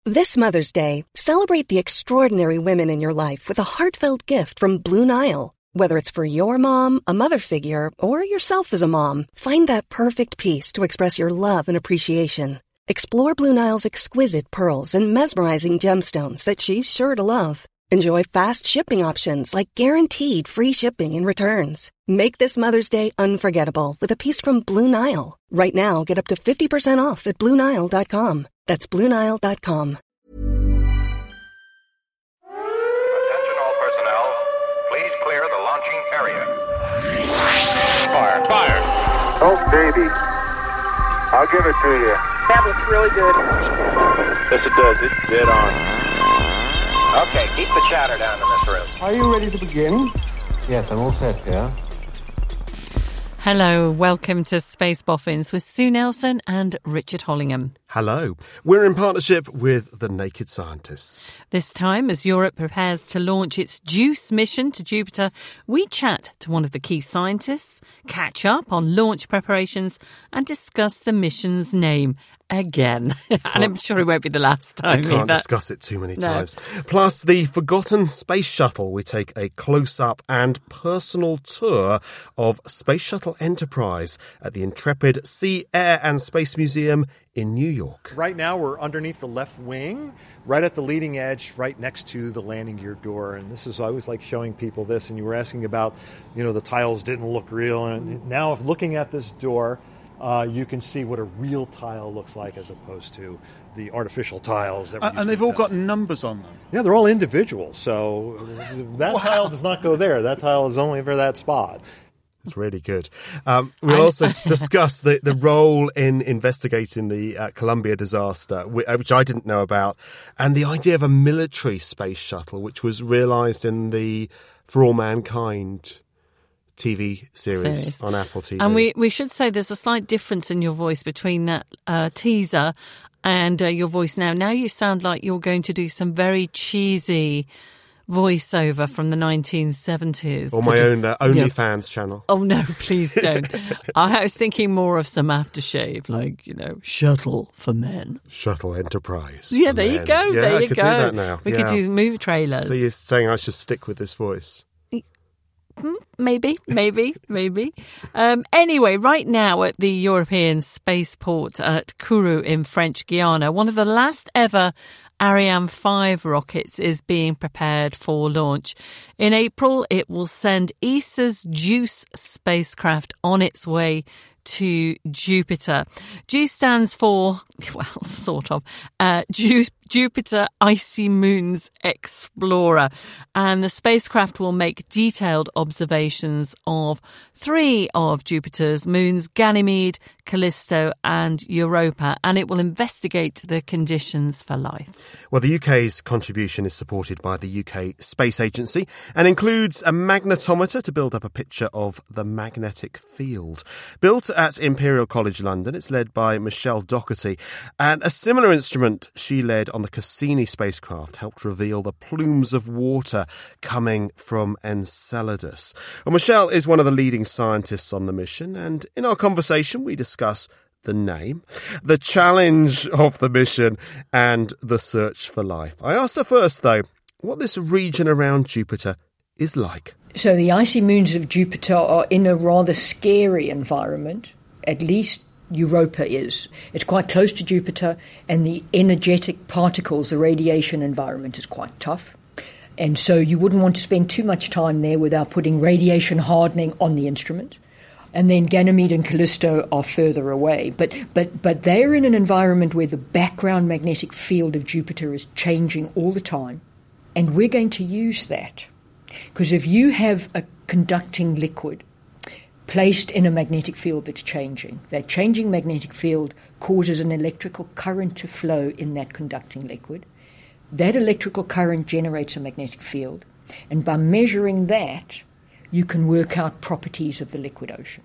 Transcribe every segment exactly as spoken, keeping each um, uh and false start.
This Mother's Day, celebrate the extraordinary women in your life with a heartfelt gift from Blue Nile. Whether it's for your mom, a mother figure, or yourself as a mom, find that perfect piece to express your love and appreciation. Explore Blue Nile's exquisite pearls and mesmerizing gemstones that she's sure to love. Enjoy fast shipping options like guaranteed free shipping and returns. Make this Mother's Day unforgettable with a piece from Blue Nile. Right now, get up to fifty percent off at Blue Nile dot com. That's Blue Nile dot com. Attention all personnel. Please clear the launching area. Fire. Fire. Oh, baby. I'll give it to you. That was really good. Yes, it does. It's dead on. Okay, keep the chatter down in this room. Are you ready to begin? Yes, I'm all set, yeah. Hello, welcome to Space Boffins with Sue Nelson and Richard Hollingham. Hello. We're in partnership with the Naked Scientists. This time, as Europe prepares to launch its JUICE mission to Jupiter, we chat to one of the key scientists, catch up on launch preparations and discuss the mission's name again. And I'm sure it won't be the last time I can't either. discuss it too many No. times. Plus, the Forgotten Space Shuttle. We take a close-up and personal tour of Space Shuttle Enterprise at the Intrepid Sea, Air and Space Museum in New York. Right now we're underneath the left wing, right at the leading edge, right next to the landing gear door. And this is, I always like showing people this. And you were asking about, you know, the tiles didn't look real. And now if looking at this door, uh, you can see what a real tile looks like as opposed to the artificial tiles. That Uh, and they've all got numbers on them. Yeah, they're all individual. So that Wow. tile does not go there. That tile is only for that spot. It's really good. Um, we'll also discuss the, the role in investigating the uh, Columbia disaster, which I didn't know about, and the idea of a military space shuttle, which was realised in the For All Mankind T V series, Series. on Apple T V. And we, we should say there's a slight difference in your voice between that uh, teaser and uh, your voice now. Now you sound like you're going to do some very cheesy voiceover from the nineteen seventies. Or my do, own uh, OnlyFans yeah. channel. Oh, no, please don't. I was thinking more of some aftershave, like, you know, Shuttle for Men. Shuttle Enterprise. Yeah, there you go. Yeah, there I you could go. do that now. We yeah. could do movie trailers. So you're saying I should stick with this voice? Maybe, maybe, maybe. Um, anyway, right now at the European spaceport at Kourou in French Guiana, one of the last ever Ariane five rockets is being prepared for launch. In April, it will send E S A's JUICE spacecraft on its way to Jupiter. JUICE stands for, well, sort of, uh, Ju- Jupiter Icy Moons Explorer. And the spacecraft will make detailed observations of three of Jupiter's moons, Ganymede, Callisto and Europa, and it will investigate the conditions for life. Well, the U K's contribution is supported by the U K Space Agency and includes a magnetometer to build up a picture of the magnetic field. Built at Imperial College London, it's led by Michelle Doherty, and a similar instrument she led on the Cassini spacecraft helped reveal the plumes of water coming from Enceladus. Well, Michelle is one of the leading scientists on the mission, and in our conversation we discuss the name, the challenge of the mission, and the search for life. I asked her first, though, what this region around Jupiter is like. So the icy moons of Jupiter are in a rather scary environment, at least Europa is. It's quite close to Jupiter, and the energetic particles, the radiation environment is quite tough. And so you wouldn't want to spend too much time there without putting radiation hardening on the instrument. And then Ganymede and Callisto are further away. But but but they're in an environment where the background magnetic field of Jupiter is changing all the time. And we're going to use that. Because if you have a conducting liquid placed in a magnetic field that's changing, that changing magnetic field causes an electrical current to flow in that conducting liquid. That electrical current generates a magnetic field. And by measuring that, you can work out properties of the liquid ocean.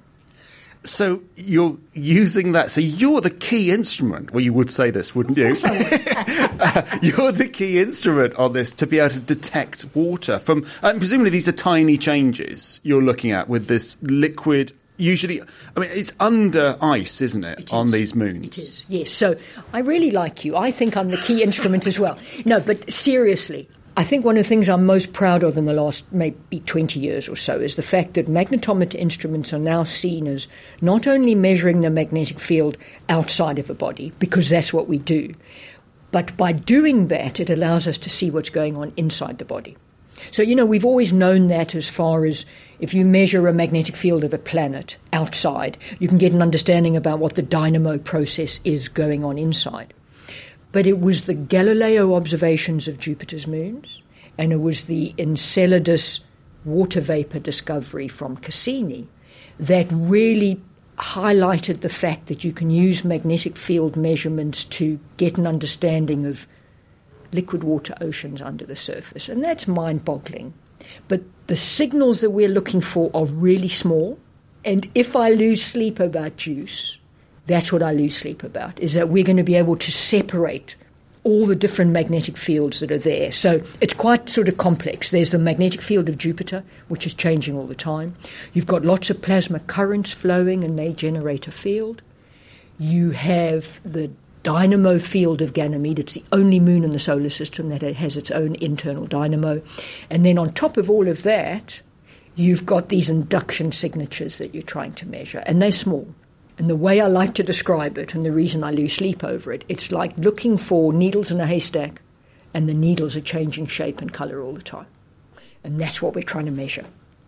So you're using that. So you're the key instrument. Well, you would say this, wouldn't you? uh, you're the key instrument on this to be able to detect water from. And presumably these are tiny changes you're looking at with this liquid usually, I mean, it's under ice, isn't it, it on is. these moons? It is, yes. So I really like you. I think I'm the key instrument as well. No, but seriously, I think one of the things I'm most proud of in the last maybe twenty years or so is the fact that magnetometer instruments are now seen as not only measuring the magnetic field outside of a body, because that's what we do, but by doing that, it allows us to see what's going on inside the body. So, you know, we've always known that as far as if you measure a magnetic field of a planet outside, you can get an understanding about what the dynamo process is going on inside. But it was the Galileo observations of Jupiter's moons, and it was the Enceladus water vapor discovery from Cassini that really highlighted the fact that you can use magnetic field measurements to get an understanding of liquid water oceans under the surface. And that's mind-boggling. But the signals that we're looking for are really small. And if I lose sleep about JUICE, that's what I lose sleep about, is that we're going to be able to separate all the different magnetic fields that are there. So it's quite sort of complex. There's the magnetic field of Jupiter, which is changing all the time. You've got lots of plasma currents flowing, and they generate a field. You have the dynamo field of Ganymede. It's the only moon in the solar system that has its own internal dynamo. And then on top of all of that, you've got these induction signatures that you're trying to measure, and they're small. And the way I like to describe it, and the reason I lose sleep over it, it's like looking for needles in a haystack, and the needles are changing shape and colour all the time. And that's what we're trying to measure.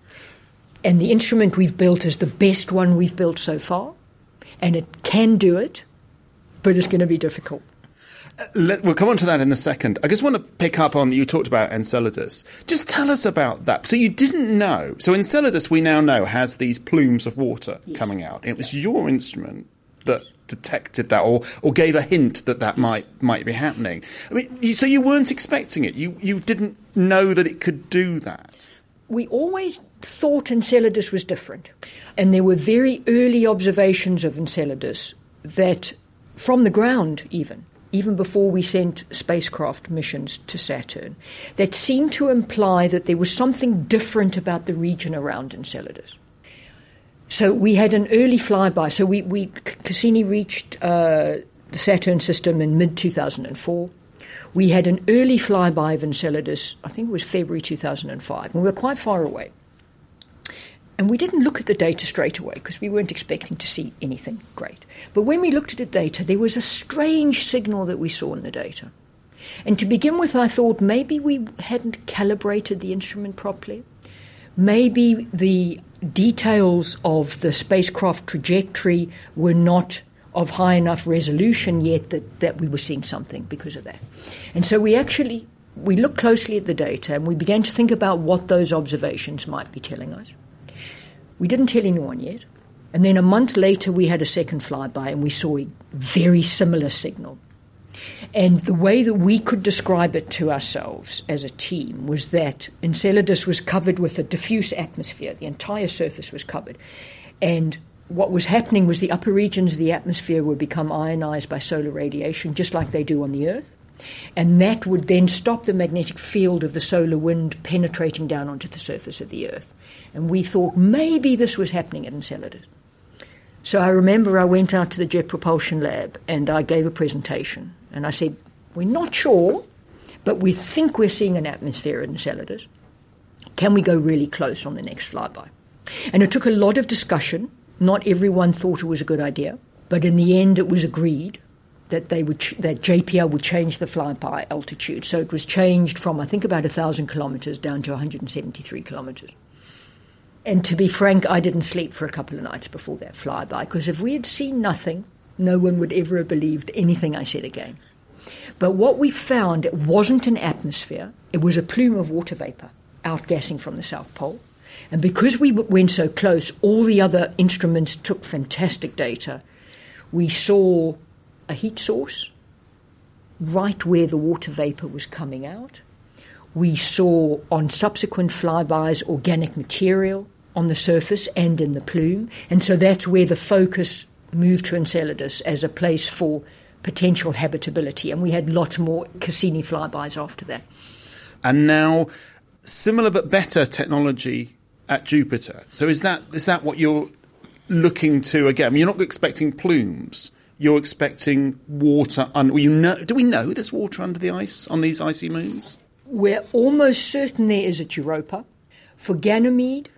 And the instrument we've built is the best one we've built so far, and it can do it, but it's going to be difficult. Let, we'll come on to that in a second. I just want to pick up on, you talked about Enceladus. Just tell us about that. So you didn't know. So Enceladus, we now know, has these plumes of water yes. coming out. It was your instrument that detected that, or, or gave a hint that that yes. might might be happening. I mean, you, so you weren't expecting it. You you didn't know that it could do that. We always thought Enceladus was different. And there were very early observations of Enceladus that, from the ground even, even before we sent spacecraft missions to Saturn, that seemed to imply that there was something different about the region around Enceladus. So we had an early flyby. So we, we Cassini reached uh, the Saturn system in mid two thousand four. We had an early flyby of Enceladus, I think it was February two thousand five, and we were quite far away. And we didn't look at the data straight away because we weren't expecting to see anything great. But when we looked at the data, there was a strange signal that we saw in the data. And to begin with, I thought maybe we hadn't calibrated the instrument properly. Maybe the details of the spacecraft trajectory were not of high enough resolution yet that, that we were seeing something because of that. And so we actually, we looked closely at the data and we began to think about what those observations might be telling us. We didn't tell anyone yet. And then a month later, we had a second flyby and we saw a very similar signal. And the way that we could describe it to ourselves as a team was that Enceladus was covered with a diffuse atmosphere. The entire surface was covered. And what was happening was the upper regions of the atmosphere would become ionized by solar radiation, just like they do on the Earth. And that would then stop the magnetic field of the solar wind penetrating down onto the surface of the Earth. And we thought maybe this was happening at Enceladus. So I remember I went out to the Jet Propulsion Lab and I gave a presentation. And I said, we're not sure, but we think we're seeing an atmosphere at Enceladus. Can we go really close on the next flyby? And it took a lot of discussion. Not everyone thought it was a good idea. But in the end, it was agreed that they would ch- that J P L would change the flyby altitude. So it was changed from, I think, about one thousand kilometres down to one hundred seventy-three kilometres. And to be frank, I didn't sleep for a couple of nights before that flyby, because if we had seen nothing, no one would ever have believed anything I said again. But what we found, it wasn't an atmosphere. It was a plume of water vapour outgassing from the South Pole. And because we went so close, all the other instruments took fantastic data. We saw a heat source right where the water vapour was coming out. We saw on subsequent flybys organic material on the surface and in the plume. And so that's where the focus moved to Enceladus as a place for potential habitability. And we had lots more Cassini flybys after that. And now similar but better technology at Jupiter. So is that is that what you're looking to, again, I mean, you're not expecting plumes. You're expecting water. Un- well, you know, do we know there's water under the ice on these icy moons? We're almost certain there is at Europa. For Ganymede,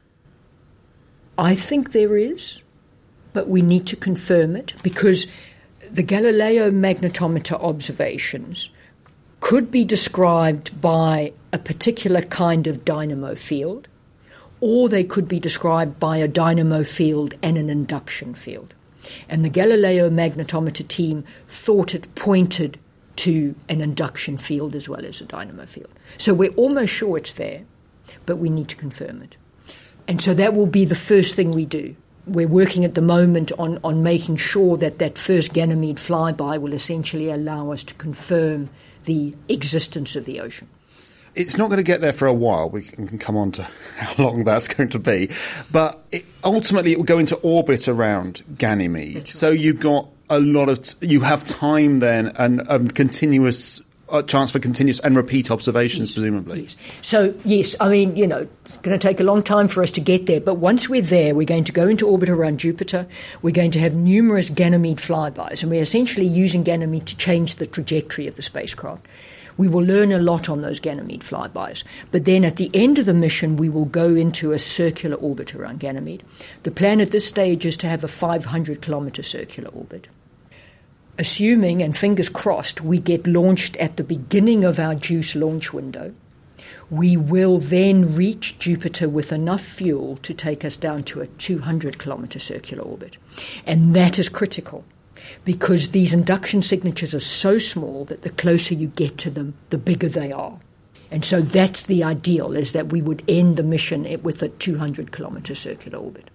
I think there is, but we need to confirm it because the Galileo magnetometer observations could be described by a particular kind of dynamo field, or they could be described by a dynamo field and an induction field. And the Galileo magnetometer team thought it pointed to an induction field as well as a dynamo field. So we're almost sure it's there, but we need to confirm it. And so that will be the first thing we do. We're working at the moment on, on making sure that that first Ganymede flyby will essentially allow us to confirm the existence of the ocean. It's not going to get there for a while. We can come on to how long that's going to be. But it, ultimately, it will go into orbit around Ganymede. Right. So you've got a lot of... T- you have time then and um, continuous... A chance for continuous and repeat observations, yes, presumably. Yes. So, yes, I mean, you know, it's going to take a long time for us to get there, but once we're there, we're going to go into orbit around Jupiter. We're going to have numerous Ganymede flybys, and we're essentially using Ganymede to change the trajectory of the spacecraft. We will learn a lot on those Ganymede flybys. But then at the end of the mission, we will go into a circular orbit around Ganymede. The plan at this stage is to have a five hundred kilometre circular orbit. Assuming, and fingers crossed, we get launched at the beginning of our JUICE launch window, we will then reach Jupiter with enough fuel to take us down to a two hundred kilometre circular orbit. And that is critical because these induction signatures are so small that the closer you get to them, the bigger they are. And so that's the ideal, is that we would end the mission with a two hundred kilometre circular orbit.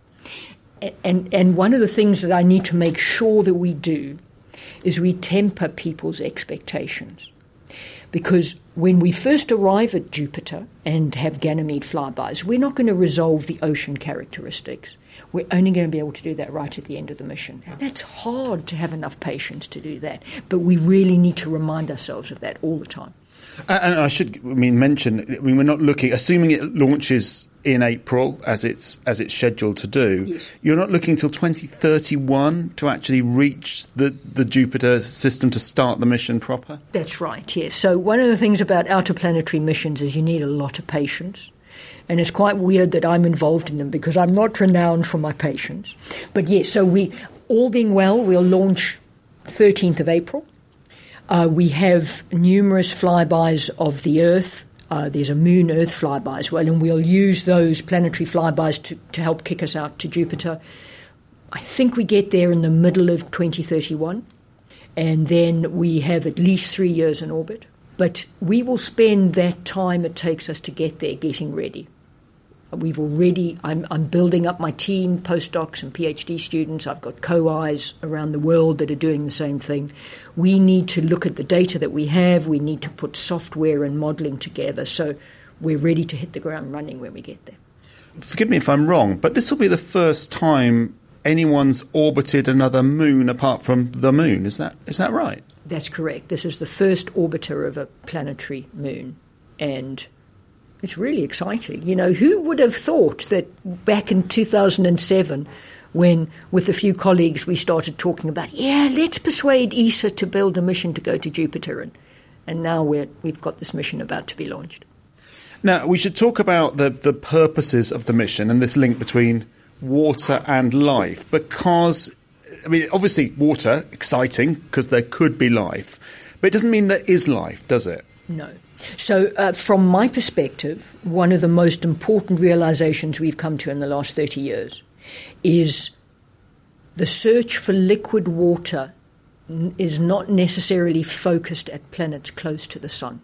And, and one of the things that I need to make sure that we do is we temper people's expectations. Because when we first arrive at Jupiter and have Ganymede flybys, we're not going to resolve the ocean characteristics. We're only going to be able to do that right at the end of the mission. That's hard to have enough patience to do that, but we really need to remind ourselves of that all the time. And I should, I mean, mention. I mean, we're not looking. Assuming it launches in April, as it's as it's scheduled to do. Yes. You're not looking until twenty thirty-one to actually reach the the Jupiter system to start the mission proper. That's right. Yes. So one of the things about outer planetary missions is you need a lot of patience. And it's quite weird that I'm involved in them because I'm not renowned for my patience. But yes, so we, all being well, we'll launch thirteenth of April. Uh, we have numerous flybys of the Earth. Uh, there's a Moon-Earth flyby as well, and we'll use those planetary flybys to, to help kick us out to Jupiter. I think we get there in the middle of twenty thirty-one, and then we have at least three years in orbit. But we will spend that time it takes us to get there getting ready. We've already, I'm, I'm building up my team, postdocs and PhD students. I've got co-Is around the world that are doing the same thing. We need to look at the data that we have. We need to put software and modelling together so we're ready to hit the ground running when we get there. Forgive me if I'm wrong, but this will be the first time anyone's orbited another moon apart from the moon. Is that is that right? That's correct. This is the first orbiter of a planetary moon, and it's really exciting. You know, who would have thought that back in two thousand seven, when with a few colleagues we started talking about, yeah, let's persuade E S A to build a mission to go to Jupiter, and, and now we're, we've got this mission about to be launched. Now, we should talk about the, the purposes of the mission and this link between water and life, because, I mean, obviously water, exciting, because there could be life, but it doesn't mean there is life, does it? No. So uh, from my perspective, one of the most important realizations we've come to in the last thirty years is the search for liquid water n- is not necessarily focused at planets close to the sun.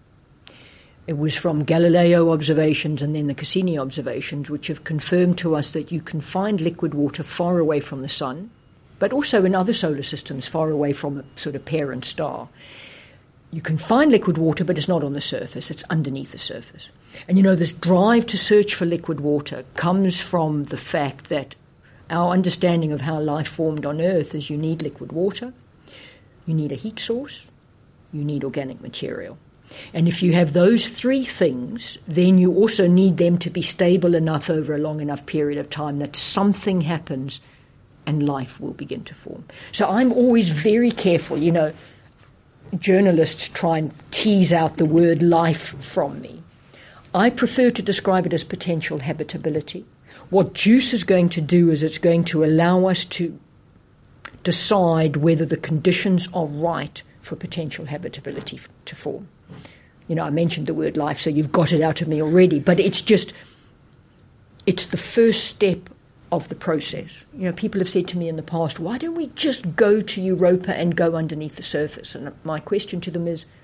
It was from Galileo observations and then the Cassini observations, which have confirmed to us that you can find liquid water far away from the sun, but also in other solar systems far away from a sort of parent star. You can find liquid water, but it's not on the surface. It's underneath the surface. And, you know, this drive to search for liquid water comes from the fact that our understanding of how life formed on Earth is you need liquid water, you need a heat source, you need organic material. And if you have those three things, then you also need them to be stable enough over a long enough period of time that something happens and life will begin to form. So I'm always very careful. You know, journalists try and tease out the word life from me. I prefer to describe it as potential habitability. What JUICE is going to do is it's going to allow us to decide whether the conditions are right for potential habitability f- to form. You know, I mentioned the word life, so you've got it out of me already, but it's just, it's the first step of the process. You know, people have said to me in the past, why don't we just go to Europa and go underneath the surface? And my question to them is,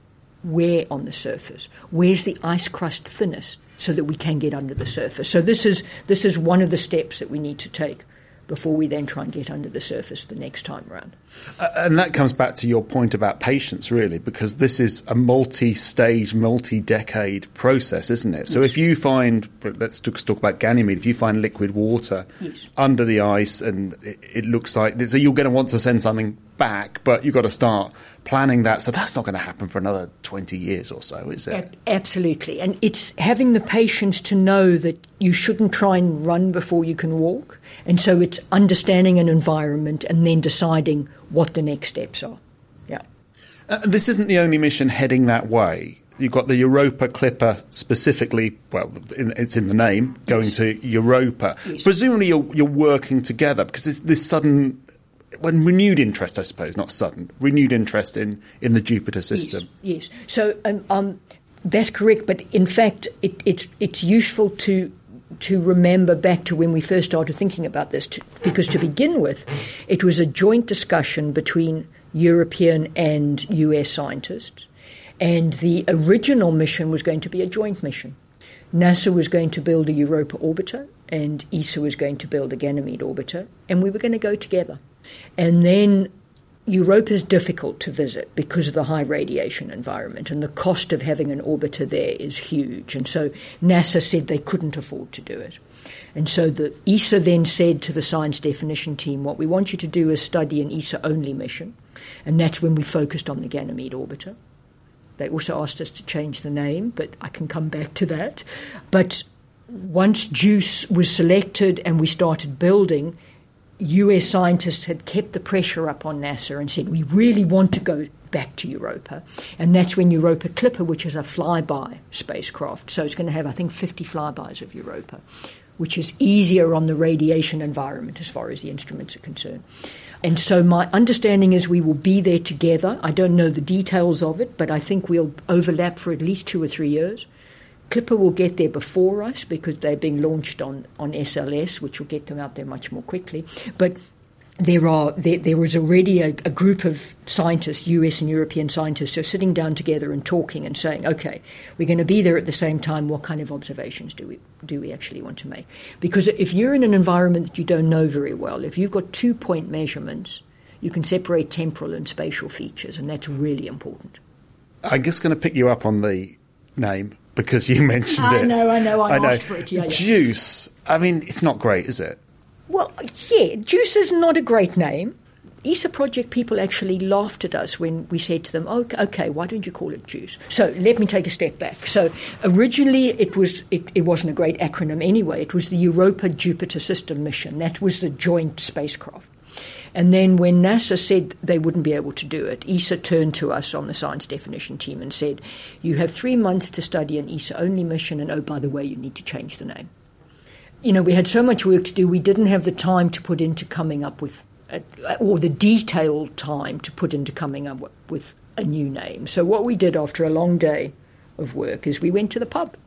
where on the surface? Where's the ice crust thinnest so that we can get under the surface? So this is this is one of the steps that we need to take before we then try and get under the surface the next time round. Uh, and that comes back to your point about patience, really, because this is a multi-stage, multi-decade process, isn't it? So yes. If you find, let's talk about Ganymede, if you find liquid water yes. under the ice and it, it looks like, so you're going to want to send something back, but you've got to start planning that. So that's not going to happen for another twenty years or so, is it? Absolutely. And it's having the patience to know that you shouldn't try and run before you can walk. And so it's understanding an environment and then deciding what the next steps are. Yeah. Uh, this isn't the only mission heading that way. You've got the Europa Clipper specifically, well, in, it's in the name, going yes. to Europa. Yes. Presumably you're, you're working together because there's this sudden, well, renewed interest, I suppose, not sudden, renewed interest in, in the Jupiter system. Yes, yes. So um, um, that's correct, but in fact it, it's, it's useful to to remember back to when we first started thinking about this, to, because to begin with, it was a joint discussion between European and U S scientists, and the original mission was going to be a joint mission. NASA was going to build a Europa orbiter, and E S A was going to build a Ganymede orbiter, and we were going to go together. And then Europa is difficult to visit because of the high radiation environment, and the cost of having an orbiter there is huge. And so NASA said they couldn't afford to do it. And so the E S A then said to the science definition team, what we want you to do is study an E S A-only mission. And that's when we focused on the Ganymede orbiter. They also asked us to change the name, but I can come back to that. But once JUICE was selected and we started building, U S scientists had kept the pressure up on NASA and said, we really want to go back to Europa. And that's when Europa Clipper, which is a flyby spacecraft, so it's going to have, I think, fifty flybys of Europa, which is easier on the radiation environment as far as the instruments are concerned. And so my understanding is we will be there together. I don't know the details of it, but I think we'll overlap for at least two or three years. Clipper will get there before us because they're being launched on, on S L S, which will get them out there much more quickly. But there are there, there was already a, a group of scientists, U S and European scientists, who are sitting down together and talking and saying, okay, we're going to be there at the same time. What kind of observations do we do we actually want to make? Because if you're in an environment that you don't know very well, if you've got two-point measurements, you can separate temporal and spatial features, and that's really important. I'm just going to pick you up on the name, because you mentioned I it. I know, I know, I, I know. asked for it. Yeah, yeah. JUICE, I mean, it's not great, is it? Well, yeah, JUICE is not a great name. E S A project people actually laughed at us when we said to them, oh, okay, why don't you call it JUICE? So let me take a step back. So originally it, was, it, it wasn't a great acronym anyway. It was the Europa Jupiter System mission. That was the joint spacecraft. And then when NASA said they wouldn't be able to do it, E S A turned to us on the science definition team and said, you have three months to study an E S A-only mission, and oh, by the way, you need to change the name. You know, we had so much work to do, we didn't have the time to put into coming up with, a, or the detailed time to put into coming up with a new name. So what we did after a long day of work is we went to the pub.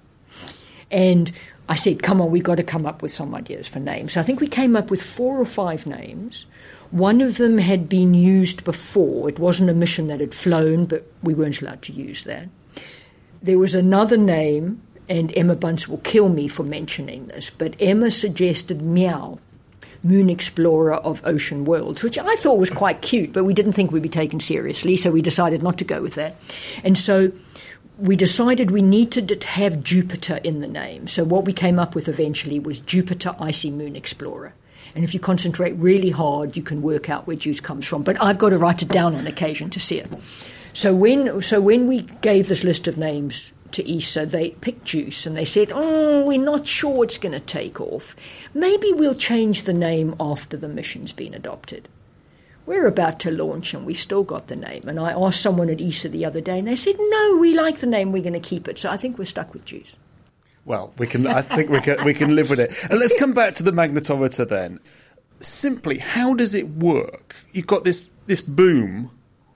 And I said, come on, we've got to come up with some ideas for names. So I think we came up with four or five names. One of them had been used before. It wasn't a mission that had flown, but we weren't allowed to use that. There was another name, and Emma Bunce will kill me for mentioning this, but Emma suggested Meow, Moon Explorer of Ocean Worlds, which I thought was quite cute, but we didn't think we'd be taken seriously, so we decided not to go with that. And so we decided we needed to have Jupiter in the name. So what we came up with eventually was Jupiter Icy Moon Explorer. And if you concentrate really hard, you can work out where JUICE comes from. But I've got to write it down on occasion to see it. So when so when we gave this list of names to E S A, they picked JUICE and they said, oh, we're not sure it's going to take off. Maybe we'll change the name after the mission's been adopted. We're about to launch and we've still got the name. And I asked someone at E S A the other day and they said, no, we like the name, we're going to keep it. So I think we're stuck with JUICE. Well, we can. I think we can. We can live with it. And let's come back to the magnetometer then. Simply, how does it work? You've got this this boom.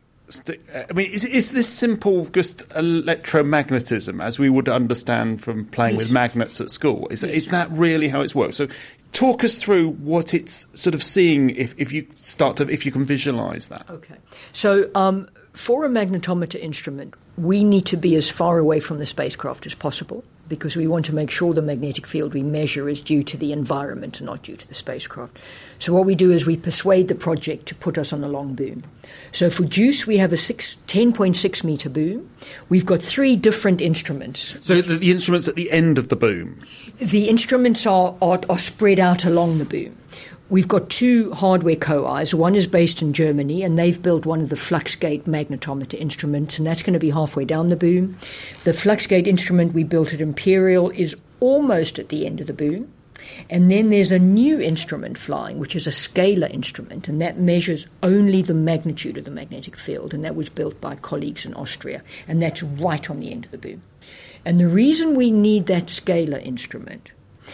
I mean, is is this simple just electromagnetism as we would understand from playing yes. with magnets at school? Is yes. is that really how it's worked? So, talk us through what it's sort of seeing. If if you start to if you can visualise that. Okay. So, um, for a magnetometer instrument, we need to be as far away from the spacecraft as possible, because we want to make sure the magnetic field we measure is due to the environment and not due to the spacecraft. So what we do is we persuade the project to put us on a long boom. So for JUICE, we have a six, ten point six metre boom. We've got three different instruments. So the, the instruments at the end of the boom? The instruments are, are, are spread out along the boom. We've got two hardware co-Is. One is based in Germany, and they've built one of the Fluxgate magnetometer instruments, and that's going to be halfway down the boom. The Fluxgate instrument we built at Imperial is almost at the end of the boom. And then there's a new instrument flying, which is a scalar instrument, and that measures only the magnitude of the magnetic field, and that was built by colleagues in Austria, and that's right on the end of the boom. And the reason we need that scalar instrument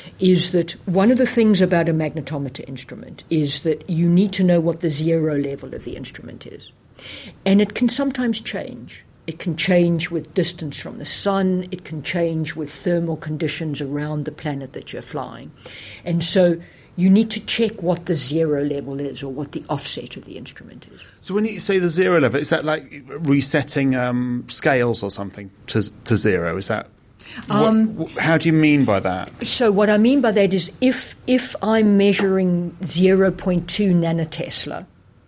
is that one of the things about a magnetometer instrument is that you need to know what the zero level of the instrument is. And it can sometimes change. It can change with distance from the sun. It can change with thermal conditions around the planet that you're flying. And so you need to check what the zero level is, or what the offset of the instrument is. So when you say the zero level, is that like resetting um, scales or something to, to zero? Is that... Um, what, how do you mean by that? So what I mean by that is if if I'm measuring zero point two nanotesla,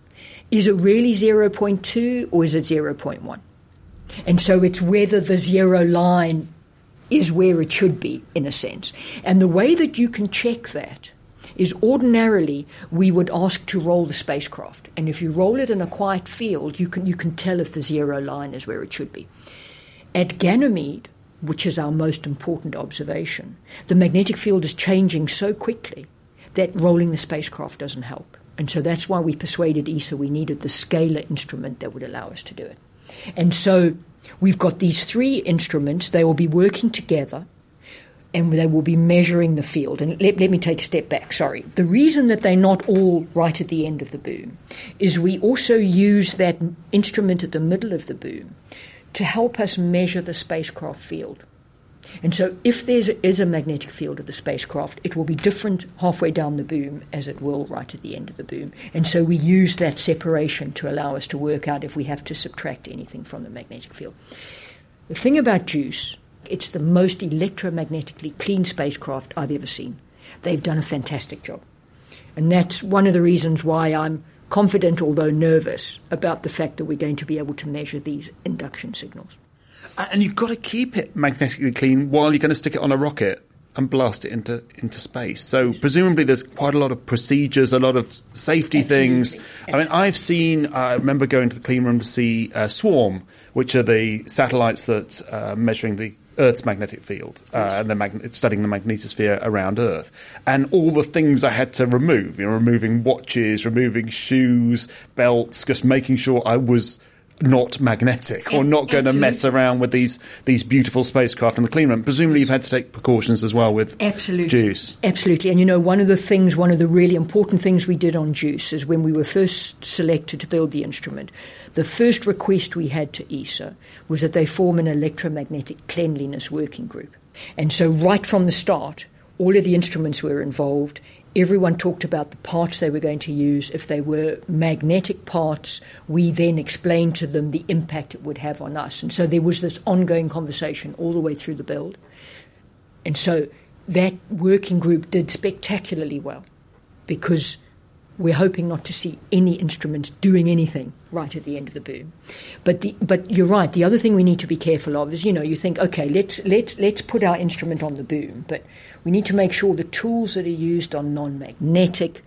is it really zero point two or is it zero point one? And so it's whether the zero line is where it should be, in a sense. And the way that you can check that is ordinarily we would ask to roll the spacecraft. And if you roll it in a quiet field, you can you can tell if the zero line is where it should be. At Ganymede, which is our most important observation, the magnetic field is changing so quickly that rolling the spacecraft doesn't help. And so that's why we persuaded E S A we needed the scalar instrument that would allow us to do it. And so we've got these three instruments. They will be working together, and they will be measuring the field. And let, let me take a step back, sorry. The reason that they're not all right at the end of the boom is we also use that instrument at the middle of the boom to help us measure the spacecraft field. And so if there is a magnetic field of the spacecraft, it will be different halfway down the boom as it will right at the end of the boom. And so we use that separation to allow us to work out if we have to subtract anything from the magnetic field. The thing about JUICE, it's the most electromagnetically clean spacecraft I've ever seen. They've done a fantastic job. And that's one of the reasons why I'm confident, although nervous, about the fact that we're going to be able to measure these induction signals. And you've got to keep it magnetically clean while you're going to stick it on a rocket and blast it into, into space. So presumably there's quite a lot of procedures, a lot of safety Absolutely. things. Absolutely. I mean, I've seen, uh, I remember going to the clean room to see uh, SWARM, which are the satellites that are uh, measuring the Earth's magnetic field uh, and the mag- studying the magnetosphere around Earth, and all the things I had to remove, you know, removing watches, removing shoes, belts, just making sure I was not magnetic or not going Absolutely. to mess around with these these beautiful spacecraft in the clean room. Presumably you've had to take precautions as well with Absolutely. JUICE. Absolutely. And you know, one of the things, one of the really important things we did on JUICE is when we were first selected to build the instrument, the first request we had to E S A was that they form an electromagnetic cleanliness working group. And so right from the start, all of the instruments were involved. Everyone talked about the parts they were going to use. If they were magnetic parts, we then explained to them the impact it would have on us. And so there was this ongoing conversation all the way through the build. And so that working group did spectacularly well, because we're hoping not to see any instruments doing anything right at the end of the boom. But the, but you're right. The other thing we need to be careful of is, you know, you think, okay, let's let's let's put our instrument on the boom, but we need to make sure the tools that are used are non-magnetic.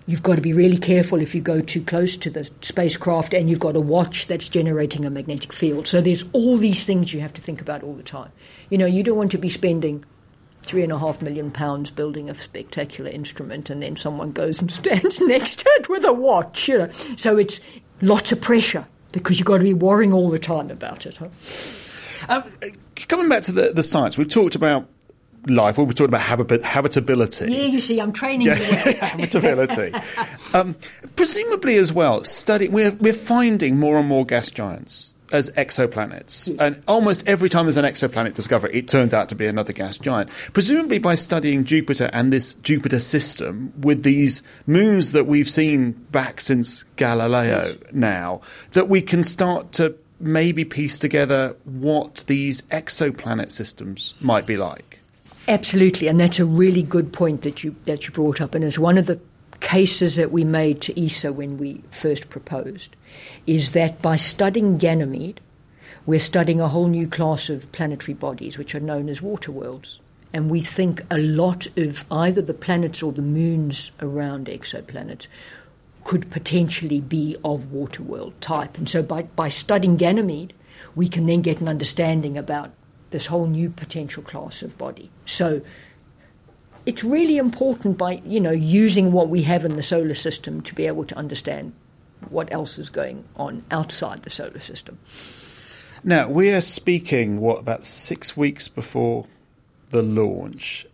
You've got to be really careful if you go too close to the spacecraft, and you've got a watch that's generating a magnetic field. So there's all these things you have to think about all the time. You know, you don't want to be spending three and a half million pounds building a spectacular instrument and then someone goes and stands next to it with a watch, you know. So it's lots of pressure because you've got to be worrying all the time about it. Huh? Um, coming back to the, the science, we've talked about life, well, we've talked about habit- habitability. Yeah, you see, I'm training yeah. you. Habitability. um, presumably as well, study, we're, we're finding more and more gas giants as exoplanets. Yeah. And almost every time there's an exoplanet discovered, it turns out to be another gas giant. Presumably by studying Jupiter and this Jupiter system with these moons that we've seen back since Galileo yes. now, that we can start to maybe piece together what these exoplanet systems might be like. Absolutely, and that's a really good point that you that you brought up, and it's one of the cases that we made to E S A when we first proposed, is that by studying Ganymede, we're studying a whole new class of planetary bodies which are known as water worlds. And we think a lot of either the planets or the moons around exoplanets could potentially be of water world type. And so by, by studying Ganymede, we can then get an understanding about this whole new potential class of body. So it's really important by, you know, using what we have in the solar system to be able to understand what else is going on outside the solar system. Now, we are speaking, what, about six weeks before the launch.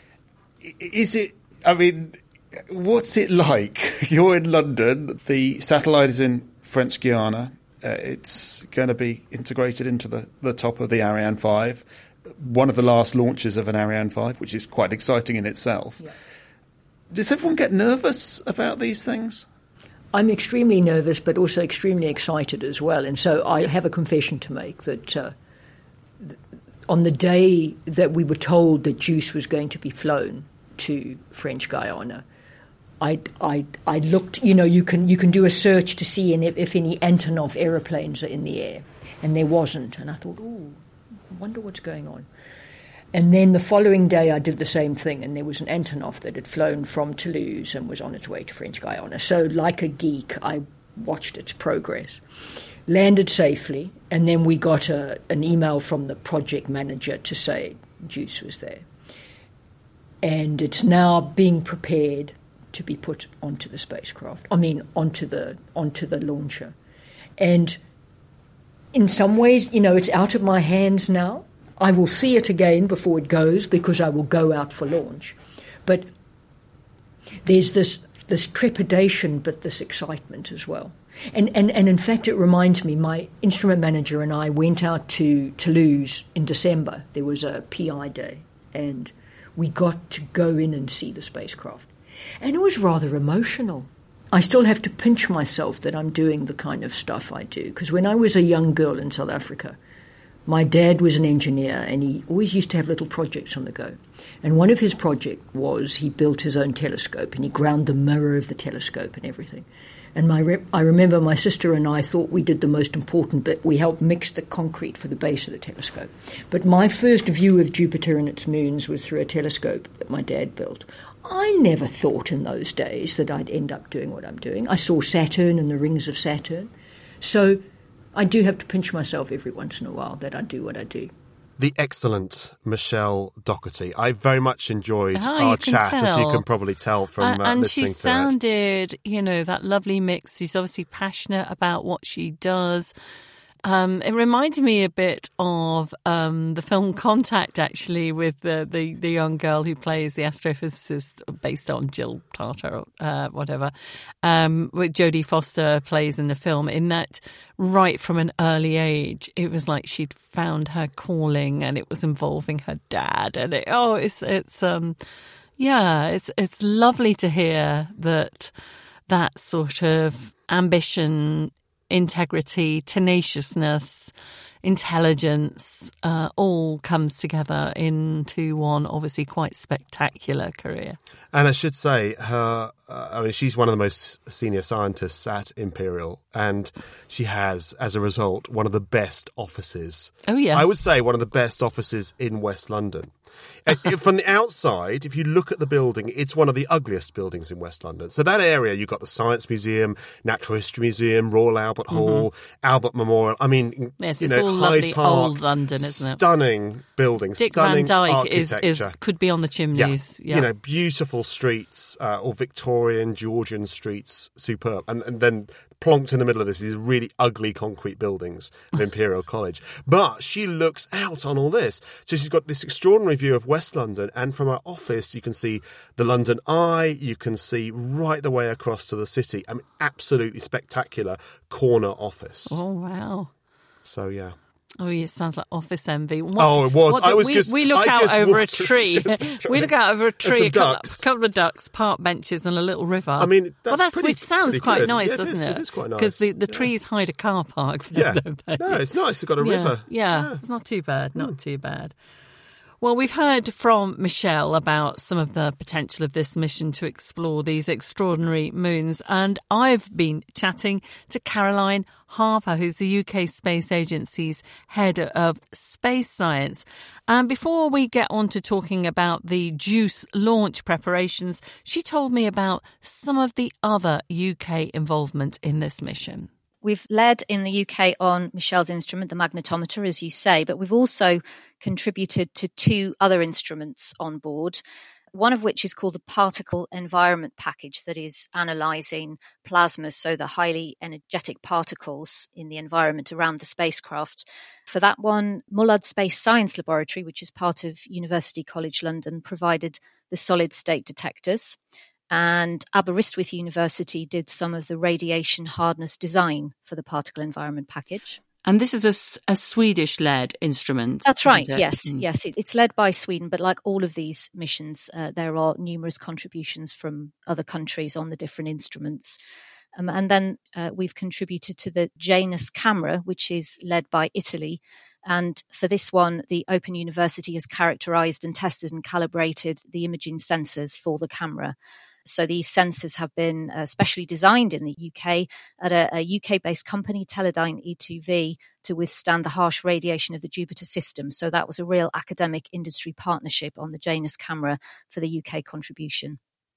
Is it, I mean, what's it like? You're in London, the satellite is in French Guiana. Uh, it's going to be integrated into the, the top of the Ariane five, one of the last launches of an Ariane five, which is quite exciting in itself. Yeah. Does everyone get nervous about these things? I'm extremely nervous, but also extremely excited as well. And so I have a confession to make that uh, th- on the day that we were told that JUICE was going to be flown to French Guiana, I, I, I looked, you know, you can you can do a search to see if, if any Antonov aeroplanes are in the air, and there wasn't. And I thought, oh, I wonder what's going on. And then the following day I did the same thing, and there was an Antonov that had flown from Toulouse and was on its way to French Guiana. So like a geek, I watched its progress. Landed safely, and then we got a, an email from the project manager to say JUICE was there. And it's now being prepared to be put onto the spacecraft. I mean, onto the onto the launcher. And in some ways, you know, it's out of my hands now. I will see it again before it goes because I will go out for launch. But there's this this trepidation, but this excitement as well. And, and, and in fact, it reminds me, my instrument manager and I went out to Toulouse in December. There was a P I day, and we got to go in and see the spacecraft. And it was rather emotional. I still have to pinch myself that I'm doing the kind of stuff I do, because when I was a young girl in South Africa, my dad was an engineer, and he always used to have little projects on the go. And one of his projects was he built his own telescope, and he ground the mirror of the telescope and everything. And my rep- I remember my sister and I thought we did the most important bit. We helped mix the concrete for the base of the telescope. But my first view of Jupiter and its moons was through a telescope that my dad built. I never thought in those days that I'd end up doing what I'm doing. I saw Saturn and the rings of Saturn. So I do have to pinch myself every once in a while that I do what I do. The excellent Michelle Doherty. I very much enjoyed oh, our chat, tell. as you can probably tell from uh, and listening to it. And she sounded, you know, that lovely mix. She's obviously passionate about what she does. Um, it reminded me a bit of um, the film Contact, actually, with the, the, the young girl who plays the astrophysicist based on Jill Tarter, uh, whatever, um, what Jodie Foster plays in the film, in that right from an early age, it was like she'd found her calling and it was involving her dad. And it, oh, it's, it's, um, yeah, it's, it's lovely to hear that that sort of ambition, integrity, tenaciousness, intelligence, uh, all comes together into one obviously quite spectacular career. And I should say, her, uh, I mean, she's one of the most senior scientists at Imperial, and she has, as a result, one of the best offices. Oh, yeah. I would say one of the best offices in West London. Uh, From the outside, if you look at the building, it's one of the ugliest buildings in West London. So that area, you've got the Science Museum, Natural History Museum, Royal Albert Hall, mm-hmm. Albert Memorial. I mean, yes, you it's know, all Hyde lovely Park, old London, isn't it? Stunning buildings, Dick stunning Van Dyke is, architecture. is could be on the chimneys. Yeah. Yeah. You know, beautiful streets, uh, or Victorian, Georgian streets, superb. And, and then plonked in the middle of this is really ugly concrete buildings of Imperial College. But she looks out on all this. So she's got this extraordinary view of West London, and from her office you can see the London Eye, you can see right the way across to the city. I mean, absolutely spectacular corner office. Oh, wow. So, yeah. Oh, yeah, it sounds like office envy. What, oh, it was. What, I was we, just, we look I out just over a walked- tree. Yes, we look out over a tree, some a couple, ducks. couple of ducks, park benches, and a little river. I mean, that's well, that's pretty- which sounds pretty quite good. nice, Yeah, it doesn't is, it? it is quite nice. Because the, the Yeah. trees hide a car park. Yeah. Don't they? No, it's nice. It's got a Yeah, river. Yeah, Yeah. it's not too bad. Not too bad. Well, we've heard from Michelle about some of the potential of this mission to explore these extraordinary moons, and I've been chatting to Caroline Harper, who's the U K Space Agency's head of space science. And before we get on to talking about the JUICE launch preparations, she told me about some of the other U K involvement in this mission. We've led in the U K on Michelle's instrument, the magnetometer, as you say, but we've also contributed to two other instruments on board, one of which is called the Particle Environment Package, that is analysing plasmas, so the highly energetic particles in the environment around the spacecraft. For that one, Mullard Space Science Laboratory, which is part of University College London, provided the solid-state detectors. And Aberystwyth University did some of the radiation hardness design for the particle environment package. And this is a, a Swedish-led instrument. That's right, it? yes. Mm. Yes, it, it's led by Sweden, but like all of these missions, uh, there are numerous contributions from other countries on the different instruments. Um, and then uh, we've contributed to the Janus camera, which is led by Italy. And for this one, the Open University has characterised and tested and calibrated the imaging sensors for the camera. So these sensors have been uh, specially designed in the U K at a, a U K-based company, Teledyne E two V, to withstand the harsh radiation of the Jupiter system. So that was a real academic industry partnership on the Janus camera for the U K contribution.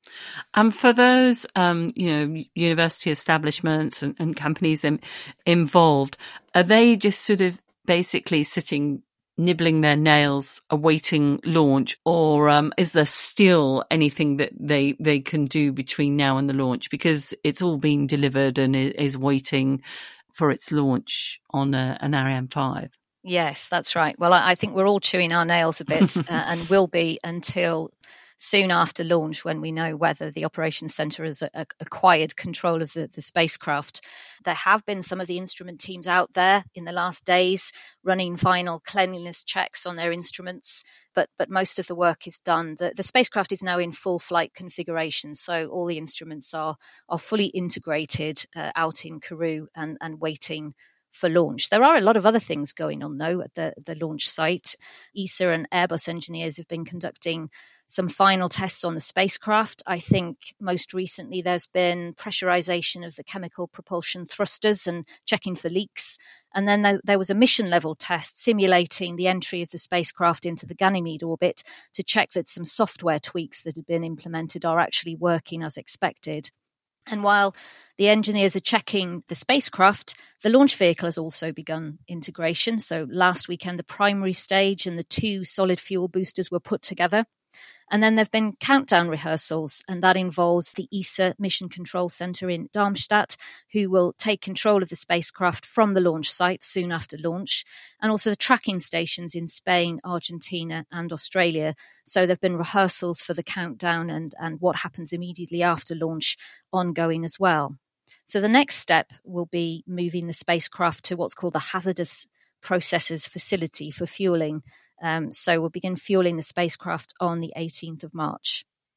And for those, um, you know, university establishments and, and companies in, involved, are they just sort of basically sitting nibbling their nails awaiting launch, or um, is there still anything that they they can do between now and the launch, because it's all being delivered and is waiting for its launch on a, an Ariane five? Yes, that's right. Well, I, I think we're all chewing our nails a bit uh, and will be until soon after launch, when we know whether the operations centre has a, acquired control of the, the spacecraft. There have been some of the instrument teams out there in the last days running final cleanliness checks on their instruments, but but most of the work is done. The, the spacecraft is now in full flight configuration, so all the instruments are are fully integrated uh, out in Kourou and, and waiting for launch. There are a lot of other things going on, though, at the, the launch site. E S A and Airbus engineers have been conducting some final tests on the spacecraft. I think most recently there's been pressurization of the chemical propulsion thrusters and checking for leaks. And then there, there was a mission level test simulating the entry of the spacecraft into the Ganymede orbit to check that some software tweaks that had been implemented are actually working as expected. And while the engineers are checking the spacecraft, the launch vehicle has also begun integration. So last weekend, the primary stage and the two solid fuel boosters were put together. And then there have been countdown rehearsals, and that involves the E S A Mission Control Center in Darmstadt, who will take control of the spacecraft from the launch site soon after launch, and also the tracking stations in Spain, Argentina, and Australia. So there have been rehearsals for the countdown and, and what happens immediately after launch ongoing as well. So the next step will be moving the spacecraft to what's called the Hazardous Processes Facility for fueling. Um, so we'll begin fueling the spacecraft on the eighteenth of March.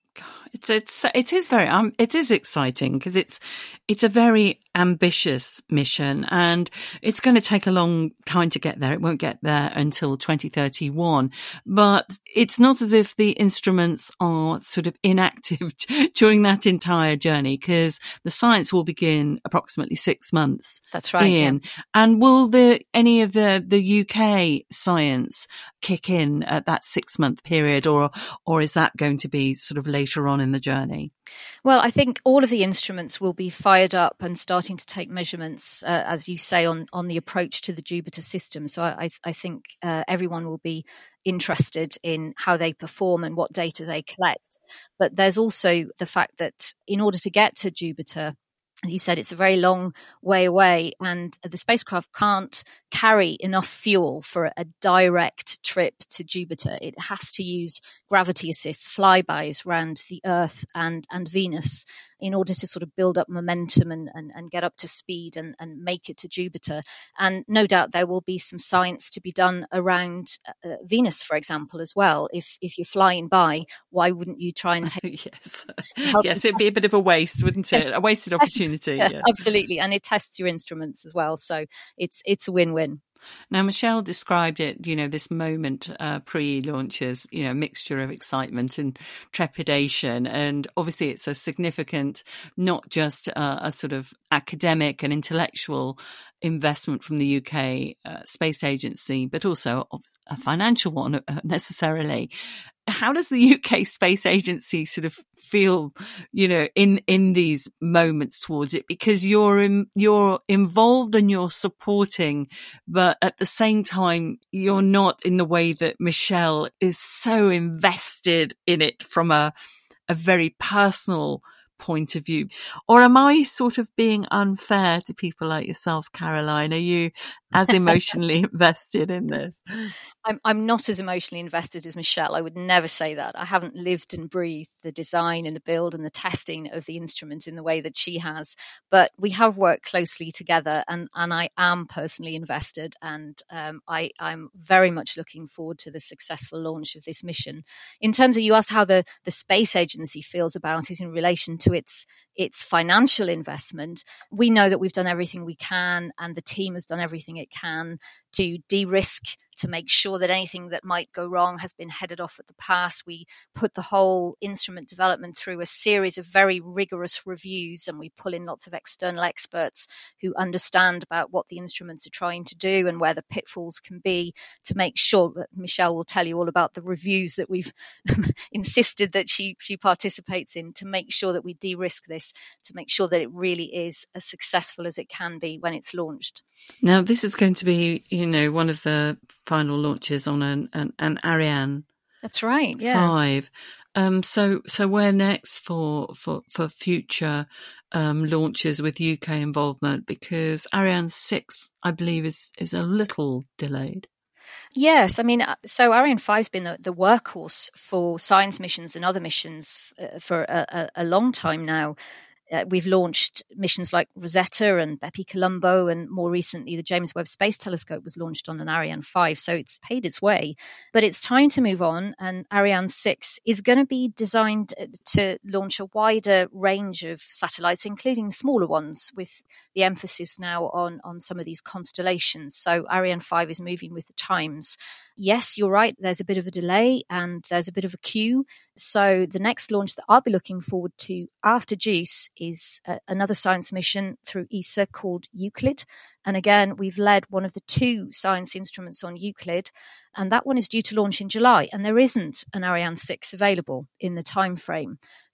It's it's it is very um it is exciting because it's it's a very ambitious mission, and it's going to take a long time to get there. It won't get there until twenty thirty-one, but it's not as if the instruments are sort of inactive during that entire journey, because the science will begin approximately six months. That's right. In. Yeah. And will the any of the the U K science kick in at that six month period, or or is that going to be sort of later on in the journey? Well, I think all of the instruments will be fired up and starting to take measurements, uh, as you say, on, on the approach to the Jupiter system. So I, I think uh, everyone will be interested in how they perform and what data they collect. But there's also the fact that in order to get to Jupiter, as you said, it's a very long way away, and the spacecraft can't carry enough fuel for a direct trip to Jupiter. It has to use gravity assists, flybys around the Earth and, and Venus in order to sort of build up momentum and, and, and get up to speed and, and make it to Jupiter. And no doubt there will be some science to be done around uh, Venus, for example, as well. If if you're flying by, why wouldn't you try and take... yes, yes, it'd be a bit of a waste, wouldn't it? A wasted opportunity. Yeah, yeah. Absolutely. And it tests your instruments as well. So it's it's a win-win. Now, Michelle described it, you know, this moment uh, pre-launch as, you know, a mixture of excitement and trepidation. And obviously it's a significant, not just uh, a sort of academic and intellectual investment from the U K uh, Space Agency, but also a financial one uh, necessarily. How does the U K Space Agency sort of feel, you know, in, in these moments towards it? Because you're in, you're involved and you're supporting, but at the same time, you're not in the way that Michelle is so invested in it from a, a very personal point of view. Or am I sort of being unfair to people like yourself, Caroline? Are you as emotionally invested in this? I'm, I'm not as emotionally invested as Michelle. I would never say that. I haven't lived and breathed the design and the build and the testing of the instrument in the way that she has. But we have worked closely together, and, and I am personally invested. And um, I, I'm very much looking forward to the successful launch of this mission. In terms of, you asked how the, the Space Agency feels about it in relation to its its financial investment. We know that we've done everything we can, and the team has done everything it can to de-risk, to make sure that anything that might go wrong has been headed off at the pass. We put the whole instrument development through a series of very rigorous reviews, and we pull in lots of external experts who understand about what the instruments are trying to do and where the pitfalls can be, to make sure that Michelle will tell you all about the reviews that we've insisted that she, she participates in, to make sure that we de-risk this, to make sure that it really is as successful as it can be when it's launched. Now, this is going to be, you know, one of the final launches on an, an, an Ariane. That's right. Yeah. Five. Um, so, so where next for for for future um, launches with U K involvement? Because Ariane six, I believe, is is a little delayed. Yes, I mean, so Ariane five's been the, the workhorse for science missions and other missions uh, for a, a, a long time now. Uh, we've launched missions like Rosetta and Bepi Colombo, and more recently the James Webb Space Telescope was launched on an Ariane five, so it's paid its way. But it's time to move on, and Ariane six is going to be designed to launch a wider range of satellites, including smaller ones, with the emphasis now on, on some of these constellations. So Ariane five is moving with the times. Yes, you're right, there's a bit of a delay and there's a bit of a queue. So the next launch that I'll be looking forward to after JUICE is uh, another science mission through E S A called Euclid. And again, we've led one of the two science instruments on Euclid, and that one is due to launch in July. And there isn't an Ariane six available in the time frame.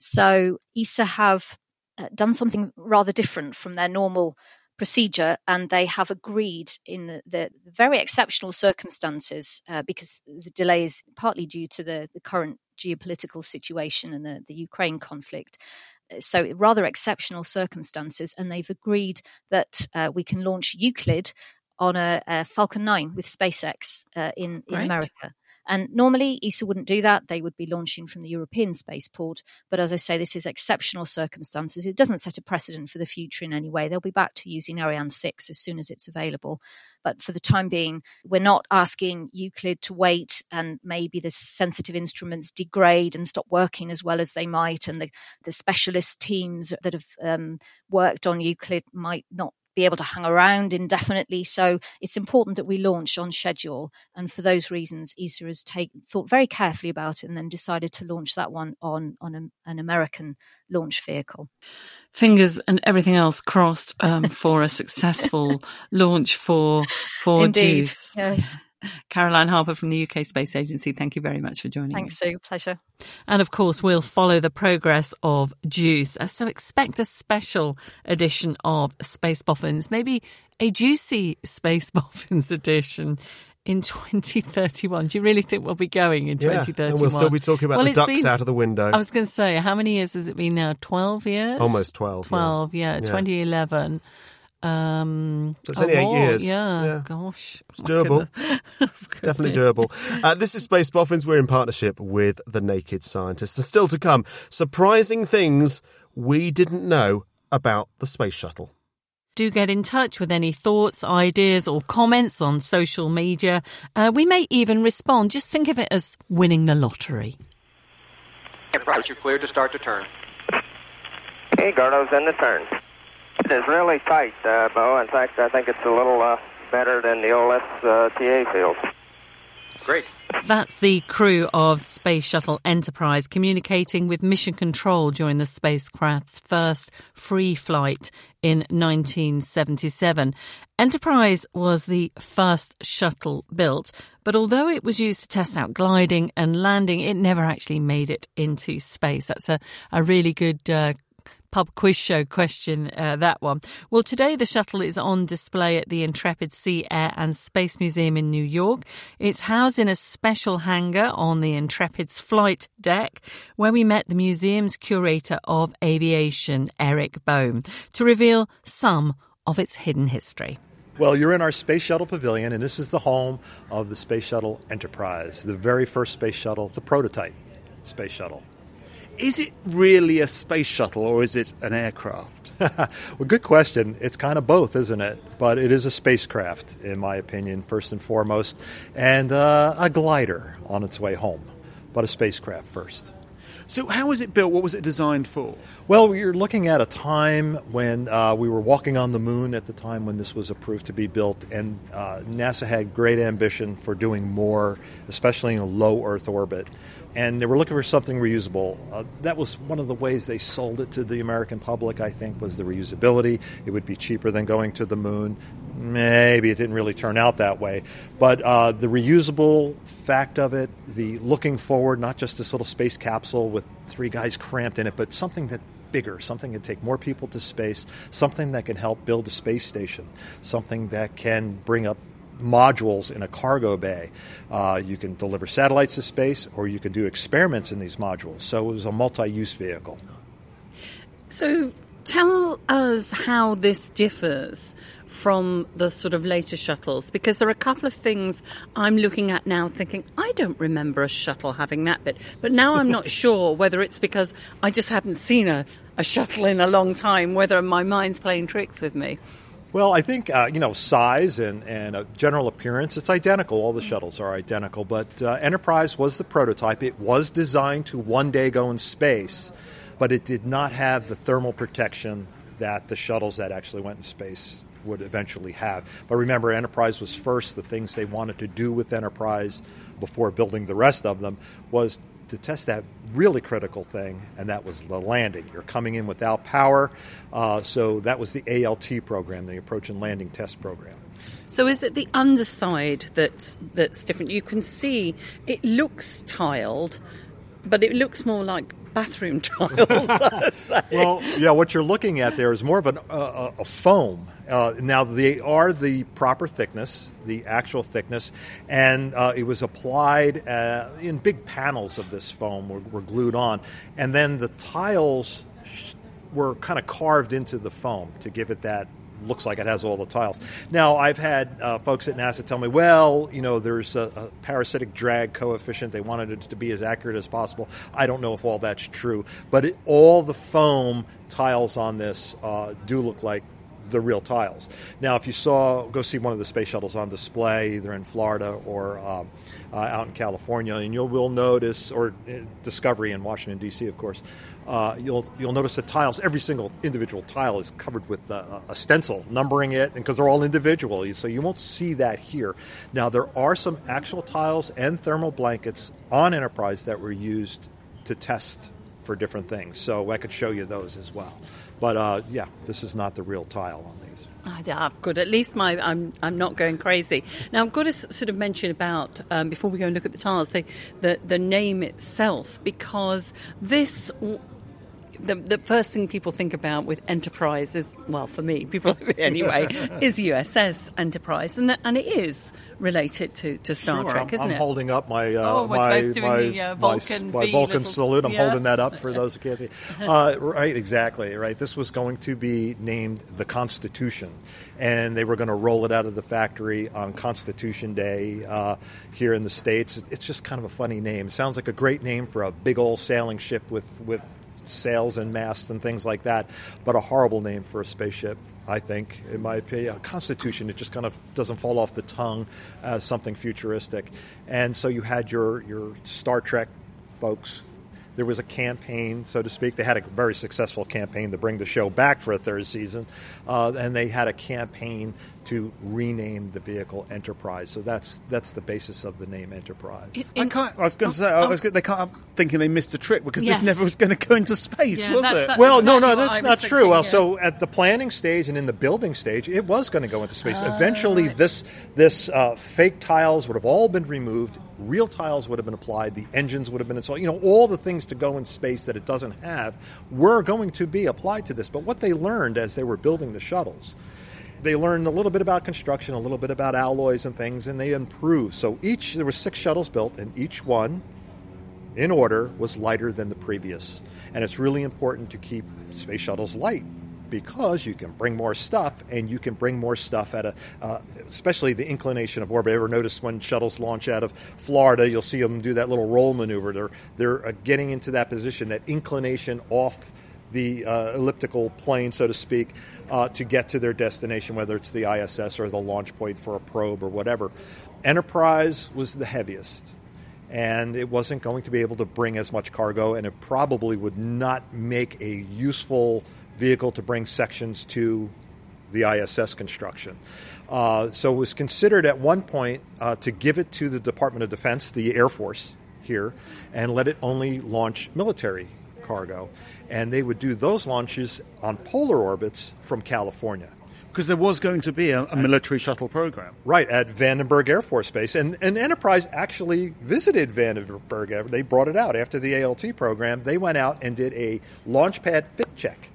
So E S A have uh, done something rather different from their normal procedure, and they have agreed in the, the very exceptional circumstances, uh, because the delay is partly due to the, the current geopolitical situation and the, the Ukraine conflict. So rather exceptional circumstances, and they've agreed that uh, we can launch Euclid on a, a Falcon nine with SpaceX uh, in, in America. And normally E S A wouldn't do that. They would be launching from the European spaceport. But as I say, this is exceptional circumstances. It doesn't set a precedent for the future in any way. They'll be back to using Ariane six as soon as it's available. But for the time being, we're not asking Euclid to wait and maybe the sensitive instruments degrade and stop working as well as they might. And the, the specialist teams that have um, worked on Euclid might not be able to hang around indefinitely. So it's important that we launch on schedule. And for those reasons, E S A has take, thought very carefully about it and then decided to launch that one on, on a, an American launch vehicle. Fingers and everything else crossed um, for a successful launch for, for Indeed, JUICE. Yes. Caroline Harper from the U K Space Agency, thank you very much for joining Thanks, me. Sue. Pleasure. And of course, we'll follow the progress of JUICE. So expect a special edition of Space Boffins, maybe a juicy Space Boffins edition in twenty thirty-one. Do you really think we'll be going in yeah, twenty thirty-one? And we'll still be talking about well, the ducks been, out of the window. I was going to say, how many years has it been now? twelve years? Almost twelve. twelve, yeah. yeah. twenty eleven. Um, so it's only oh, eight more, years. Yeah, yeah. gosh. It's doable. Definitely doable. Uh, this is Space Boffins. We're in partnership with The Naked Scientist. And still to come, surprising things we didn't know about the space shuttle. Do get in touch with any thoughts, ideas or comments on social media. Uh, we may even respond. Just think of it as winning the lottery. Right, you're cleared to start the turn. Hey, Gordo's in the turn. It is really tight, uh, Bo. In fact, I think it's a little uh, better than the old S T A field. Great. That's the crew of Space Shuttle Enterprise communicating with Mission Control during the spacecraft's first free flight in nineteen seventy-seven. Enterprise was the first shuttle built, but although it was used to test out gliding and landing, it never actually made it into space. That's a, a really good uh, pub quiz show question, uh, that one. Well, today the shuttle is on display at the Intrepid Sea, Air and Space Museum in New York. It's housed in a special hangar on the Intrepid's flight deck, where we met the museum's curator of aviation, Eric Bohm, to reveal some of its hidden history. Well, you're in our Space Shuttle Pavilion, and this is the home of the Space Shuttle Enterprise, the very first space shuttle, the prototype space shuttle. Is it really a space shuttle or is it an aircraft? Well, good question. It's kind of both, isn't it? But it is a spacecraft, in my opinion, first and foremost, and uh, a glider on its way home, but a spacecraft first. So how was it built? What was it designed for? Well, you're looking at a time when uh, we were walking on the moon at the time when this was approved to be built, and uh, NASA had great ambition for doing more, especially in a low Earth orbit. And they were looking for something reusable. Uh, that was one of the ways they sold it to the American public, I think, was the reusability. It would be cheaper than going to the moon. Maybe it didn't really turn out that way. But uh, the reusable fact of it, the looking forward, not just this little space capsule with three guys cramped in it, but something that bigger, something that can take more people to space, something that can help build a space station, something that can bring up modules in a cargo bay. Uh, you can deliver satellites to space, or you can do experiments in these modules. So it was a multi-use vehicle. So tell us how this differs from the sort of later shuttles, because there are a couple of things I'm looking at now thinking, I don't remember a shuttle having that bit. But now I'm not sure whether it's because I just haven't seen a, a shuttle in a long time, whether my mind's playing tricks with me. Well, I think, uh, you know, size and, and uh, general appearance, it's identical. All the shuttles are identical. But uh, Enterprise was the prototype. It was designed to one day go in space, but it did not have the thermal protection that the shuttles that actually went in space would eventually have. But remember, Enterprise was first. The things they wanted to do with Enterprise before building the rest of them was to test that really critical thing, and that was the landing. You're coming in without power, uh, so that was the A L T program, the Approach and Landing Test Program. So is it the underside that's, that's different? You can see it looks tiled, but it looks more like bathroom tiles. Well, yeah, what you're looking at there is more of an, uh, a foam. Uh, now, they are the proper thickness, the actual thickness, and uh, it was applied uh, in big panels of this foam were, were glued on. And then the tiles were kind of carved into the foam to give it that looks like it has all the tiles. Now, I've had uh, folks at NASA tell me, well, you know, there's a, a parasitic drag coefficient. They wanted it to be as accurate as possible. I don't know if all that's true. But it, all the foam tiles on this uh, do look like the real tiles. Now, if you saw, go see one of the space shuttles on display, either in Florida or um, uh, out in California, and you will notice, or uh, Discovery in Washington, D C, of course, uh, you'll you'll notice that tiles, every single individual tile is covered with uh, a stencil, numbering it, and because they're all individual, so you won't see that here. Now, there are some actual tiles and thermal blankets on Enterprise that were used to test for different things, so I could show you those as well. But, uh, yeah, this is not the real tile on these. Oh, yeah, good. At least my I'm I'm not going crazy. Now, I've got to s- sort of mention about, um, before we go and look at the tiles, the, the, the name itself, because this... The, the first thing people think about with Enterprise is, well, for me, people anyway, is U S S Enterprise, and that, and it is related to, to Star Sure, Trek, I'm, isn't I'm it? holding up my uh, Oh, we're my both doing my, the, uh, my, Vulcan my V Vulcan little- salute. I'm yeah. holding that up for those who can't see. Uh, right, exactly. Right. This was going to be named the Constitution, and they were going to roll it out of the factory on Constitution Day uh, here in the States. It's just kind of a funny name. Sounds like a great name for a big old sailing ship with with. sails and masts and things like that, but a horrible name for a spaceship, I think, in my opinion. Constitution, it just kind of doesn't fall off the tongue as something futuristic. And so you had your, your Star Trek folks. There was a campaign, so to speak. They had a very successful campaign to bring the show back for a third season, uh, and they had a campaign to rename the vehicle Enterprise. So that's that's the basis of the name Enterprise. I can't. I was going to say, I was, they can't. I'm thinking they missed a trick because Yes. this never was going to go into space, Yeah, was that's- it? that's Well, no, exactly no, what that's I not was true. thinking, Well, yeah. so at the planning stage and in the building stage, it was going to go into space. Eventually, this this uh, fake tiles would have all been removed. Real tiles would have been applied. The engines would have been installed. You know, all the things to go in space that it doesn't have were going to be applied to this. But what they learned as they were building the shuttles, they learned a little bit about construction, a little bit about alloys and things, and they improved. So each, there were six shuttles built, and each one, in order, was lighter than the previous. And it's really important to keep space shuttles light, because you can bring more stuff, and you can bring more stuff at a, uh, especially the inclination of orbit. Ever notice when shuttles launch out of Florida, you'll see them do that little roll maneuver. They're they're uh, getting into that position, that inclination off the uh, elliptical plane, so to speak, uh, to get to their destination, whether it's the I S S or the launch point for a probe or whatever. Enterprise was the heaviest, and it wasn't going to be able to bring as much cargo, and it probably would not make a useful vehicle to bring sections to the I S S construction. Uh, so it was considered at one point uh, to give it to the Department of Defense, the Air Force here, and let it only launch military cargo. And they would do those launches on polar orbits from California. Because there was going to be a, a military shuttle program. Right, at Vandenberg Air Force Base. And, and Enterprise actually visited Vandenberg. They brought it out after the A L T program. They went out and did a launch pad fit check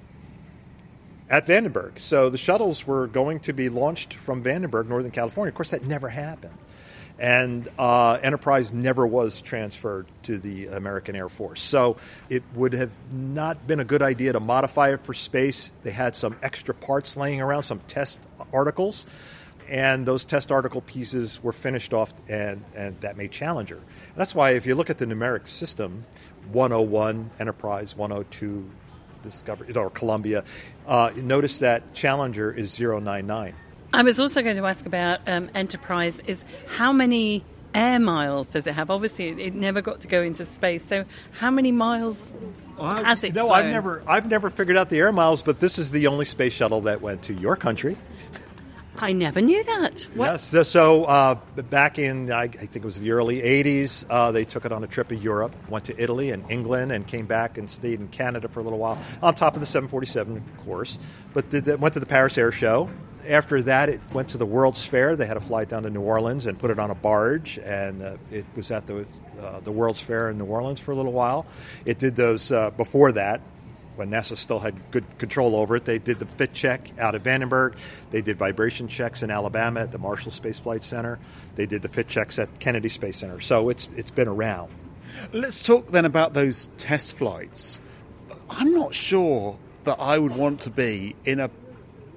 at Vandenberg. So the shuttles were going to be launched from Vandenberg, Northern California. Of course, that never happened. And uh, Enterprise never was transferred to the American Air Force. So it would have not been a good idea to modify it for space. They had some extra parts laying around, some test articles, and those test article pieces were finished off, and, and that made Challenger. And that's why if you look at the numeric system, one oh one, Enterprise, one oh two, Discovery, or Columbia, uh, notice that Challenger is zero nine nine. I was also going to ask about um, Enterprise is how many air miles does it have? Obviously, it never got to go into space. So how many miles Well, has it No, flown? I've never, I've never figured out the air miles, but this is the only space shuttle that went to your country. I never knew that. What? Yes. So uh, back in, I, I think it was the early eighties, uh, they took it on a trip to Europe, went to Italy and England, and came back and stayed in Canada for a little while, on top of the seven forty-seven, of course. But did, went to the Paris Air Show. After that, it went to the World's Fair. They had to fly down to New Orleans and put it on a barge, and uh, it was at the uh, the World's Fair in New Orleans for a little while. It did those uh, before that, when NASA still had good control over it. They did the fit check out at Vandenberg. They did vibration checks in Alabama at the Marshall Space Flight Center. They did the fit checks at Kennedy Space Center. So it's it's been around. Let's talk then about those test flights. I'm not sure that I would want to be in a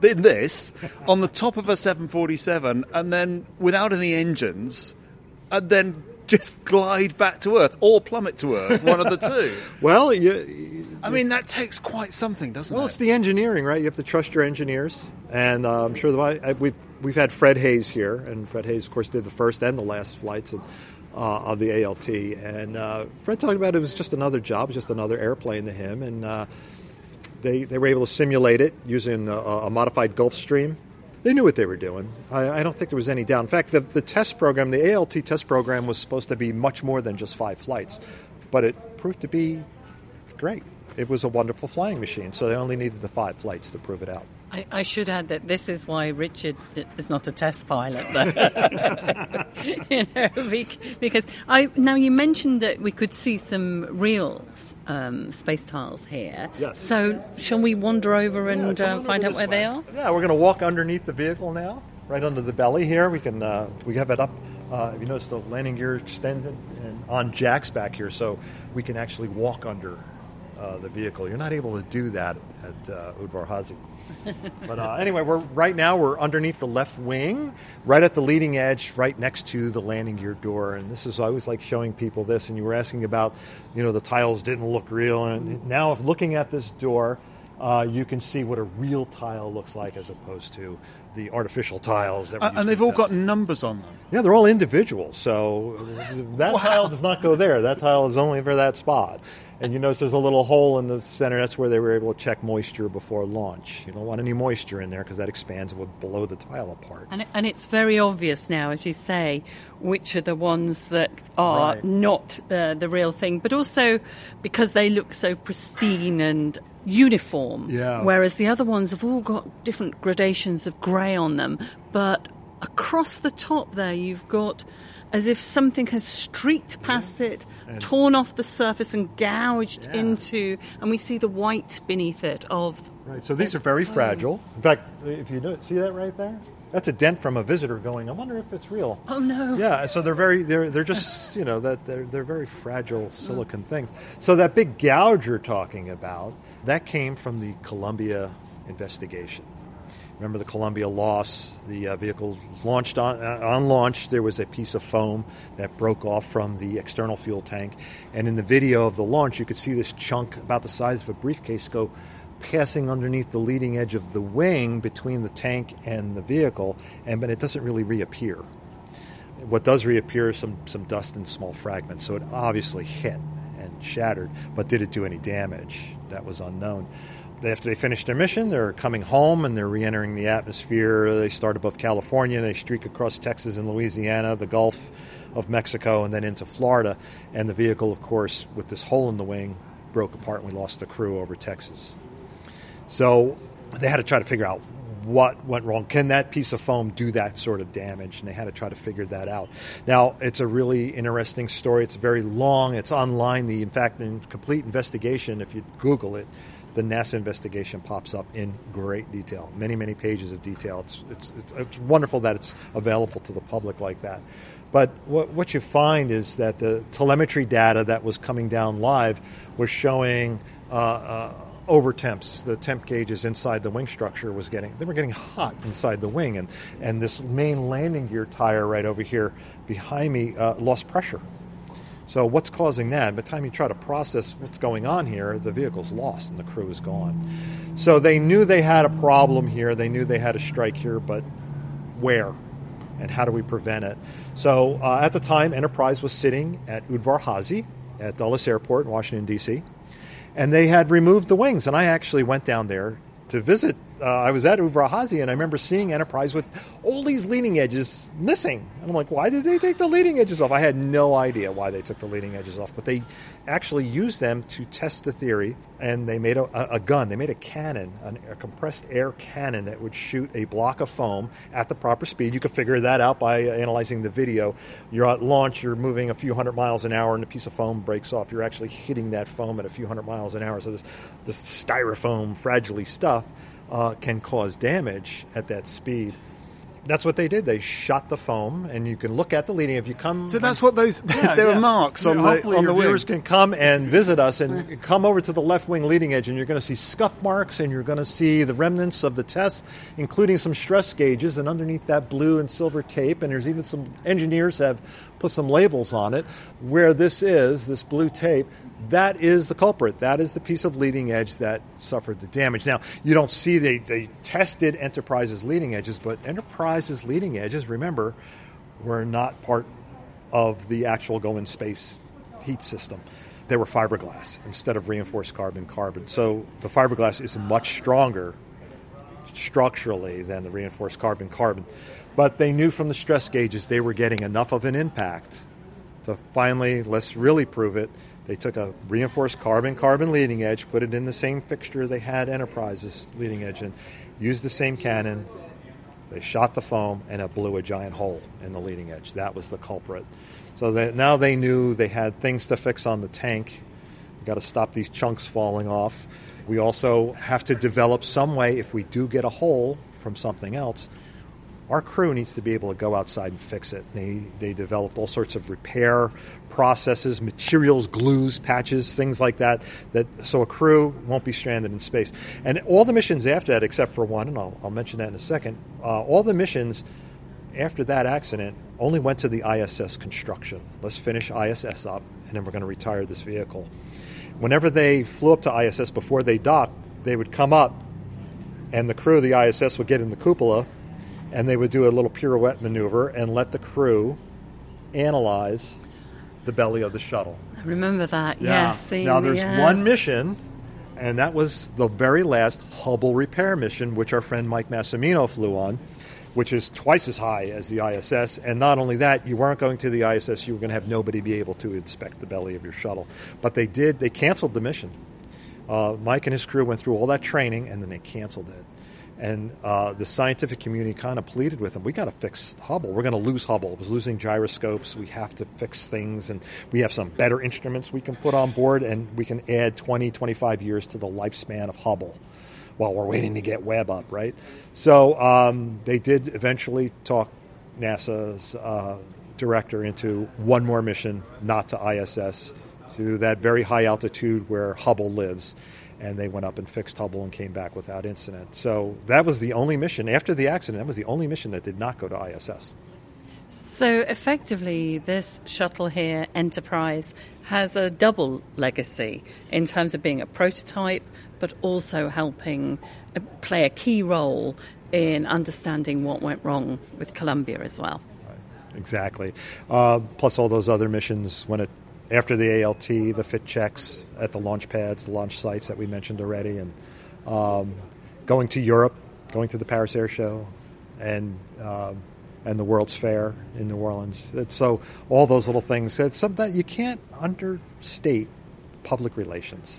in this on the top of a seven forty-seven and then without any engines and then just glide back to Earth or plummet to Earth, one of the two. Well, you, I mean, that takes quite something, doesn't well, it? Well, it's the engineering, right? You have to trust your engineers. And uh, I'm sure the, we've, we've had Fred Hayes here, and Fred Hayes, of course, did the first and the last flights of, uh, of the A L T. And uh, Fred talked about it was just another job, just another airplane to him. And uh, they, they were able to simulate it using a, a modified Gulfstream. They knew what they were doing. I, I don't think there was any doubt. In fact, the, the test program, the A L T test program, was supposed to be much more than just five flights. But it proved to be great. It was a wonderful flying machine, so they only needed the five flights to prove it out. I, I should add that this is why Richard is not a test pilot, you know, because I now you mentioned that we could see some real um, space tiles here. Yes. So shall we wander over and yeah, uh, find out where way. they are? Yeah, we're going to walk underneath the vehicle now, right under the belly here. We can uh, we have it up. Uh, if you notice, the landing gear extended and on jacks back here, so we can actually walk under uh, the vehicle. You're not able to do that at uh, Udvar Hazy. But uh, anyway, we're right now we're underneath the left wing, right at the leading edge, right next to the landing gear door. And this is I always like showing people this. And you were asking about, you know, the tiles didn't look real. And now, if looking at this door, uh, you can see what a real tile looks like as opposed to the artificial tiles. That uh, and they've all got numbers on them. Yeah, they're all individual. So that wow. tile does not go there. That tile is only for that spot. And you notice there's a little hole in the center. That's where they were able to check moisture before launch. You don't want any moisture in there because that expands and would blow the tile apart. And, and it's very obvious now, as you say, which are the ones that are right. not uh, the real thing. But also because they look so pristine and uniform. Yeah. Whereas the other ones have all got different gradations of grey on them. But across the top there, you've got as if something has streaked past it, and torn off the surface and gouged yeah. into, and we see the white beneath it of... Right, so these are very fragile. In fact, if you do, see that right there? That's a dent from a visitor going, I wonder if it's real. Oh, no. Yeah, so they're very, they're they're just, you know, that they're, they're very fragile silicon things. So that big gouge you're talking about, that came from the Columbia investigation. Remember the Columbia loss, the uh, vehicle launched on, uh, on launch, there was a piece of foam that broke off from the external fuel tank. And in the video of the launch, you could see this chunk about the size of a briefcase go passing underneath the leading edge of the wing between the tank and the vehicle, and but it doesn't really reappear. What does reappear is some, some dust and small fragments. So it obviously hit and shattered, but did it do any damage? That was unknown. After they finish their mission, they're coming home and they're re-entering the atmosphere. They start above California, they streak across Texas and Louisiana, the Gulf of Mexico, and then into Florida. And the vehicle, of course, with this hole in the wing, broke apart and we lost the crew over Texas. So they had to try to figure out what went wrong. Can that piece of foam do that sort of damage? And they had to try to figure that out. Now, it's a really interesting story. It's very long. It's online. The, in fact, in complete investigation, if you Google it, the NASA investigation pops up in great detail, many, many pages of detail. It's, it's, it's, it's wonderful that it's available to the public like that. But what, what you find is that the telemetry data that was coming down live was showing uh, uh, over temps. The temp gauges inside the wing structure was getting, they were getting hot inside the wing. And, and this main landing gear tire right over here behind me uh, lost pressure. So what's causing that? By the time you try to process what's going on here, the vehicle's lost and the crew is gone. So they knew they had a problem here. They knew they had a strike here, but where? And how do we prevent it? So uh, at the time, Enterprise was sitting at Udvar Hazy at Dulles Airport in Washington, D C, and they had removed the wings. And I actually went down there to visit. Uh, I was at Udvar Hazy, and I remember seeing Enterprise with all these leading edges missing. And I'm like, why did they take the leading edges off? I had no idea why they took the leading edges off, but they actually used them to test the theory, and they made a, a gun. They made a cannon, an, a compressed air cannon that would shoot a block of foam at the proper speed. You could figure that out by analyzing the video. You're at launch, you're moving a few hundred miles an hour, and a piece of foam breaks off. You're actually hitting that foam at a few hundred miles an hour. So this, this styrofoam, fragile stuff Uh, can cause damage at that speed. that's what they did. They shot the foam, and you can look at the leading. If you come, so that's what those. Yeah, there yeah. are marks on yeah, the hopefully on your the wing. viewers can come and visit us and come over to the left wing leading edge, and you're going to see scuff marks, and you're going to see the remnants of the test, including some stress gauges, and underneath that blue and silver tape, and there's even some engineers have put some labels on it where this is this blue tape. That is the culprit. That is the piece of leading edge that suffered the damage. Now, you don't see they, they tested Enterprise's leading edges, but Enterprise's leading edges, remember, were not part of the actual go-in-space heat system. They were fiberglass instead of reinforced carbon-carbon. So the fiberglass is much stronger structurally than the reinforced carbon-carbon. But they knew from the stress gauges they were getting enough of an impact to finally, let's really prove it. They took a reinforced carbon-carbon leading edge, put it in the same fixture they had Enterprise's leading edge in, used the same cannon. They shot the foam, and it blew a giant hole in the leading edge. That was the culprit. So that now they knew they had things to fix on the tank. We've got to stop these chunks falling off. We also have to develop some way, if we do get a hole from something else, our crew needs to be able to go outside and fix it. They they developed all sorts of repair processes, materials, glues, patches, things like that, that so a crew won't be stranded in space. And all the missions after that, except for one, and I'll, I'll mention that in a second, uh, all the missions after that accident only went to the I S S construction. Let's finish I S S up, and then we're going to retire this vehicle. Whenever they flew up to I S S before they docked, they would come up, and the crew of the I S S would get in the cupola, and they would do a little pirouette maneuver and let the crew analyze the belly of the shuttle. I remember that, yeah. yes. Now, there's yes. one mission, and that was the very last Hubble repair mission, which our friend Mike Massimino flew on, which is twice as high as the I S S. And not only that, you weren't going to the I S S, you were going to have nobody be able to inspect the belly of your shuttle. But they did, they canceled the mission. Uh, Mike and his crew went through all that training, and then they canceled it. And uh, the scientific community kind of pleaded with them, we got to fix Hubble. We're going to lose Hubble. It was losing gyroscopes. We have to fix things, and we have some better instruments we can put on board, and we can add twenty, twenty-five years to the lifespan of Hubble while we're waiting to get Webb up, right? So um, they did eventually talk NASA's uh, director into one more mission, not to I S S, to that very high altitude where Hubble lives. And they went up and fixed Hubble and came back without incident. So that was the only mission. After the accident, that was the only mission that did not go to I S S. So effectively, this shuttle here, Enterprise, has a double legacy in terms of being a prototype, but also helping play a key role in understanding what went wrong with Columbia as well. Right. Exactly. Uh, plus all those other missions when it after the A L T, the fit checks at the launch pads, the launch sites that we mentioned already, and um, going to Europe, going to the Paris Air Show, and uh, and the World's Fair in New Orleans. It's, so all those little things. It's something that you can't understate public relations.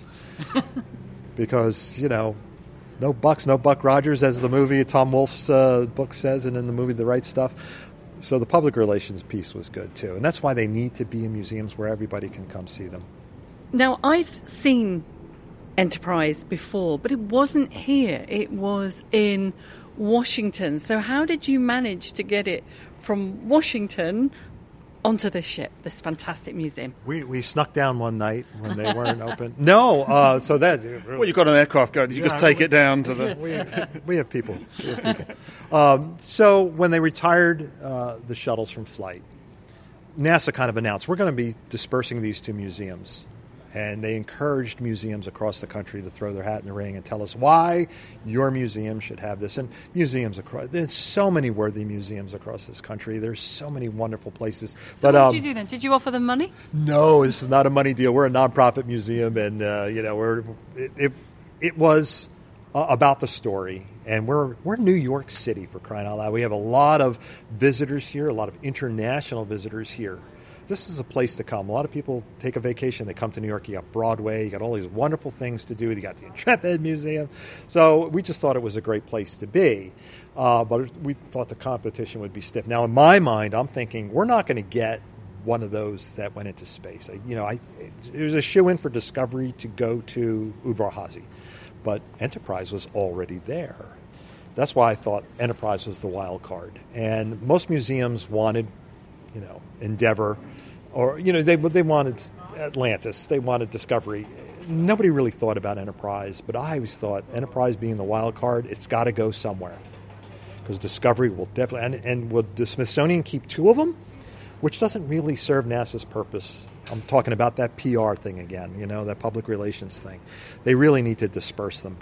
Because, you know, no bucks, no Buck Rogers, as the movie Tom Wolfe's uh, book says, and in the movie The Right Stuff. So the public relations piece was good, too. And that's why they need to be in museums where everybody can come see them. Now, I've seen Enterprise before, but it wasn't here. It was in Washington. So how did you manage to get it from Washington onto this ship, this fantastic museum? We we snuck down one night when they weren't open. No, uh, so that... Well, you've got an aircraft going. Did you yeah, just take we, it down to the... We have, we have people. We have people. Um, so when they retired uh, the shuttles from flight, NASA kind of announced, we're going to be dispersing these to museums. And they encouraged museums across the country to throw their hat in the ring and tell us why your museum should have this. And museums across, there's so many worthy museums across this country. There's so many wonderful places. So but, what um, did you do then? Did you offer them money? No, this is not a money deal. We're a nonprofit museum, and uh, you know, we're it. It, it was uh, about the story. And we're we're New York City, for crying out loud. We have a lot of visitors here, a lot of international visitors here. This is a place to come. A lot of people take a vacation. They come to New York. You got Broadway. You got all these wonderful things to do. You got the Intrepid Museum. So we just thought it was a great place to be. Uh, but we thought the competition would be stiff. Now, in my mind, I'm thinking we're not going to get one of those that went into space. I, you know, I, it was a shoe-in for Discovery to go to Udvar-Hazy. But Enterprise was already there. That's why I thought Enterprise was the wild card. And most museums wanted, you know, Endeavour, or, you know, they they wanted Atlantis, they wanted Discovery. Nobody really thought about Enterprise, but I always thought Enterprise being the wild card, it's got to go somewhere. Because Discovery will definitely, and, and would the Smithsonian keep two of them? Which doesn't really serve NASA's purpose. I'm talking about that P R thing again, you know, that public relations thing. They really need to disperse them.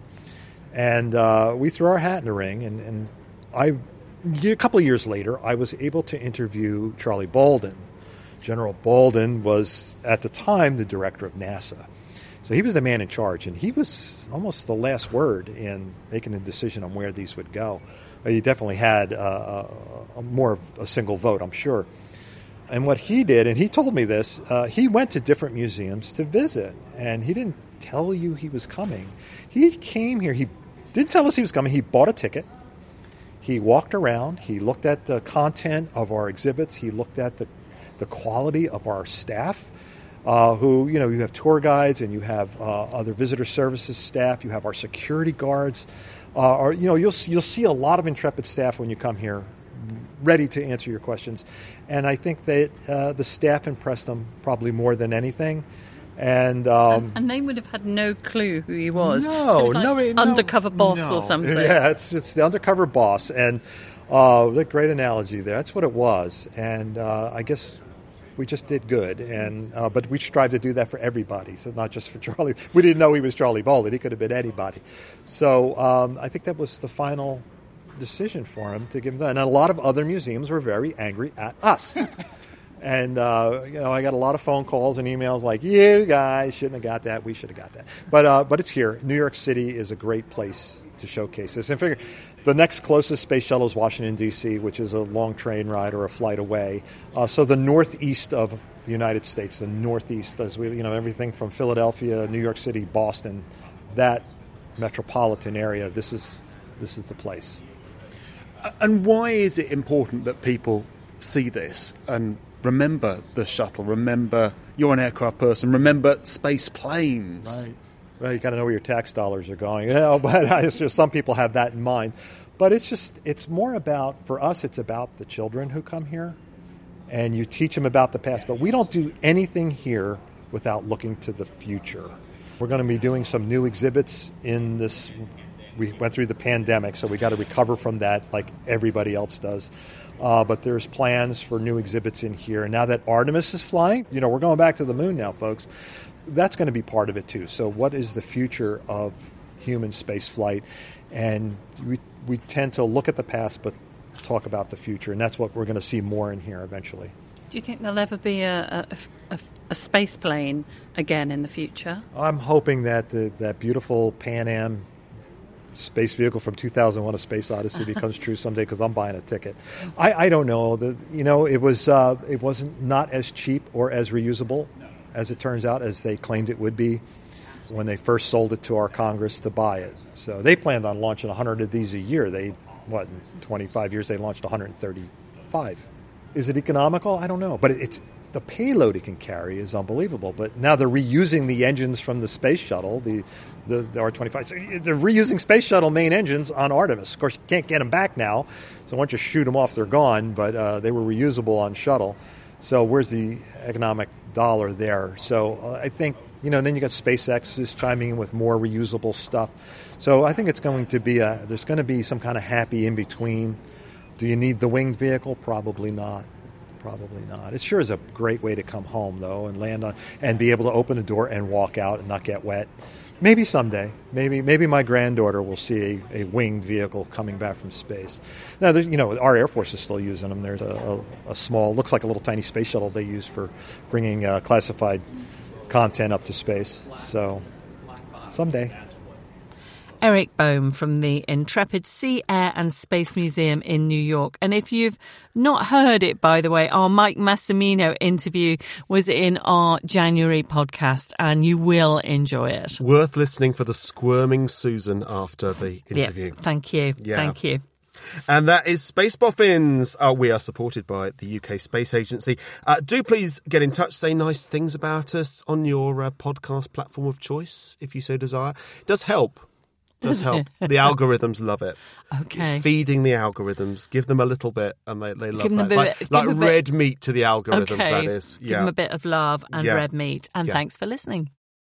And uh, we threw our hat in the ring, and, and I, a couple of years later, I was able to interview Charlie Bolden. General Bolden was, at the time, the director of NASA. So he was the man in charge, and he was almost the last word in making a decision on where these would go. He definitely had uh, a, a more of a single vote, I'm sure. And what he did, and he told me this, uh, he went to different museums to visit, and he didn't tell you he was coming. He came here, he didn't tell us he was coming. He bought a ticket. He walked around. He looked at the content of our exhibits. He looked at the, the quality of our staff, uh, who, you know, you have tour guides and you have uh, other visitor services staff. You have our security guards. Uh, or, you know, you'll, you'll see a lot of Intrepid staff when you come here ready to answer your questions. And I think that uh, the staff impressed them probably more than anything. And, um, and and they would have had no clue who he was. No, so it was like no, no, undercover boss no. or something. Yeah, it's it's the undercover boss, and uh, what a great analogy there. That's what it was, and uh, I guess we just did good, and uh, but we strive to do that for everybody, so not just for Charlie. We didn't know he was Charlie Bolden; he could have been anybody. So um, I think that was the final decision for him to give him that. And a lot of other museums were very angry at us. And, uh, you know, I got a lot of phone calls and emails like, you guys shouldn't have got that. We should have got that. But uh, but it's here. New York City is a great place to showcase this. And figure the next closest space shuttle is Washington, D C, which is a long train ride or a flight away. Uh, so the northeast of the United States, the northeast, as we, you know, everything from Philadelphia, New York City, Boston, that metropolitan area, this is this is the place. And why is it important that people see this and remember the shuttle, remember you're an aircraft person, remember space planes? Right. Well, you got to know where your tax dollars are going. You know, but it's just some people have that in mind. But it's just, it's more about, for us, it's about the children who come here. And you teach them about the past. But we don't do anything here without looking to the future. We're going to be doing some new exhibits in this. We went through the pandemic, so we got to recover from that like everybody else does. Uh, but there's plans for new exhibits in here. And now that Artemis is flying, you know, we're going back to the moon now, folks. That's going to be part of it, too. So what is the future of human space flight? And we we tend to look at the past but talk about the future. And that's what we're going to see more in here eventually. Do you think there'll ever be a, a, a, a space plane again in the future? I'm hoping that the, that beautiful Pan Am space vehicle from two thousand one, A Space Odyssey, becomes true someday, because I'm buying a ticket. I, I don't know. The, you know, it was uh, it wasn't not as cheap or as reusable as it turns out as they claimed it would be when they first sold it to our Congress to buy it. So they planned on launching one hundred of these a year. They what in twenty-five years they launched one hundred thirty-five. Is it economical? I don't know, but it's the payload it can carry is unbelievable. But now they're reusing the engines from the space shuttle, the the, the R twenty-five. So they're reusing space shuttle main engines on Artemis. Of course, you can't get them back now. So once you shoot them off, they're gone. But uh, they were reusable on shuttle. So where's the economic dollar there? So uh, I think, you know, and then you got SpaceX is chiming in with more reusable stuff. So I think it's going to be a, there's going to be some kind of happy in between. Do you need the winged vehicle? Probably not. Probably not. It sure is a great way to come home, though, and land on and be able to open a door and walk out and not get wet. Maybe someday. Maybe maybe my granddaughter will see a, a winged vehicle coming back from space. Now, there's, you know, our Air Force is still using them. There's a, a, a small, looks like a little tiny space shuttle they use for bringing uh, classified content up to space. So someday. Eric Bohm from the Intrepid Sea, Air and Space Museum in New York. And if you've not heard it, by the way, our Mike Massimino interview was in our January podcast, and you will enjoy it. Worth listening for the squirming Susan after the interview. Yeah, thank you. Yeah. Thank you. And that is Space Boffins. Uh, we are supported by the U K Space Agency. Uh, do please get in touch, say nice things about us on your uh, podcast platform of choice, if you so desire. It does help does Does help. it? The algorithms love it. Okay. It's feeding the algorithms. Give them a little bit, and they, they love Give them that. a It's bit- like give like them a bit- red meat to the algorithms, Okay. that is. Give Yeah. them a bit of love and Yeah. red meat. And Yeah. thanks for listening.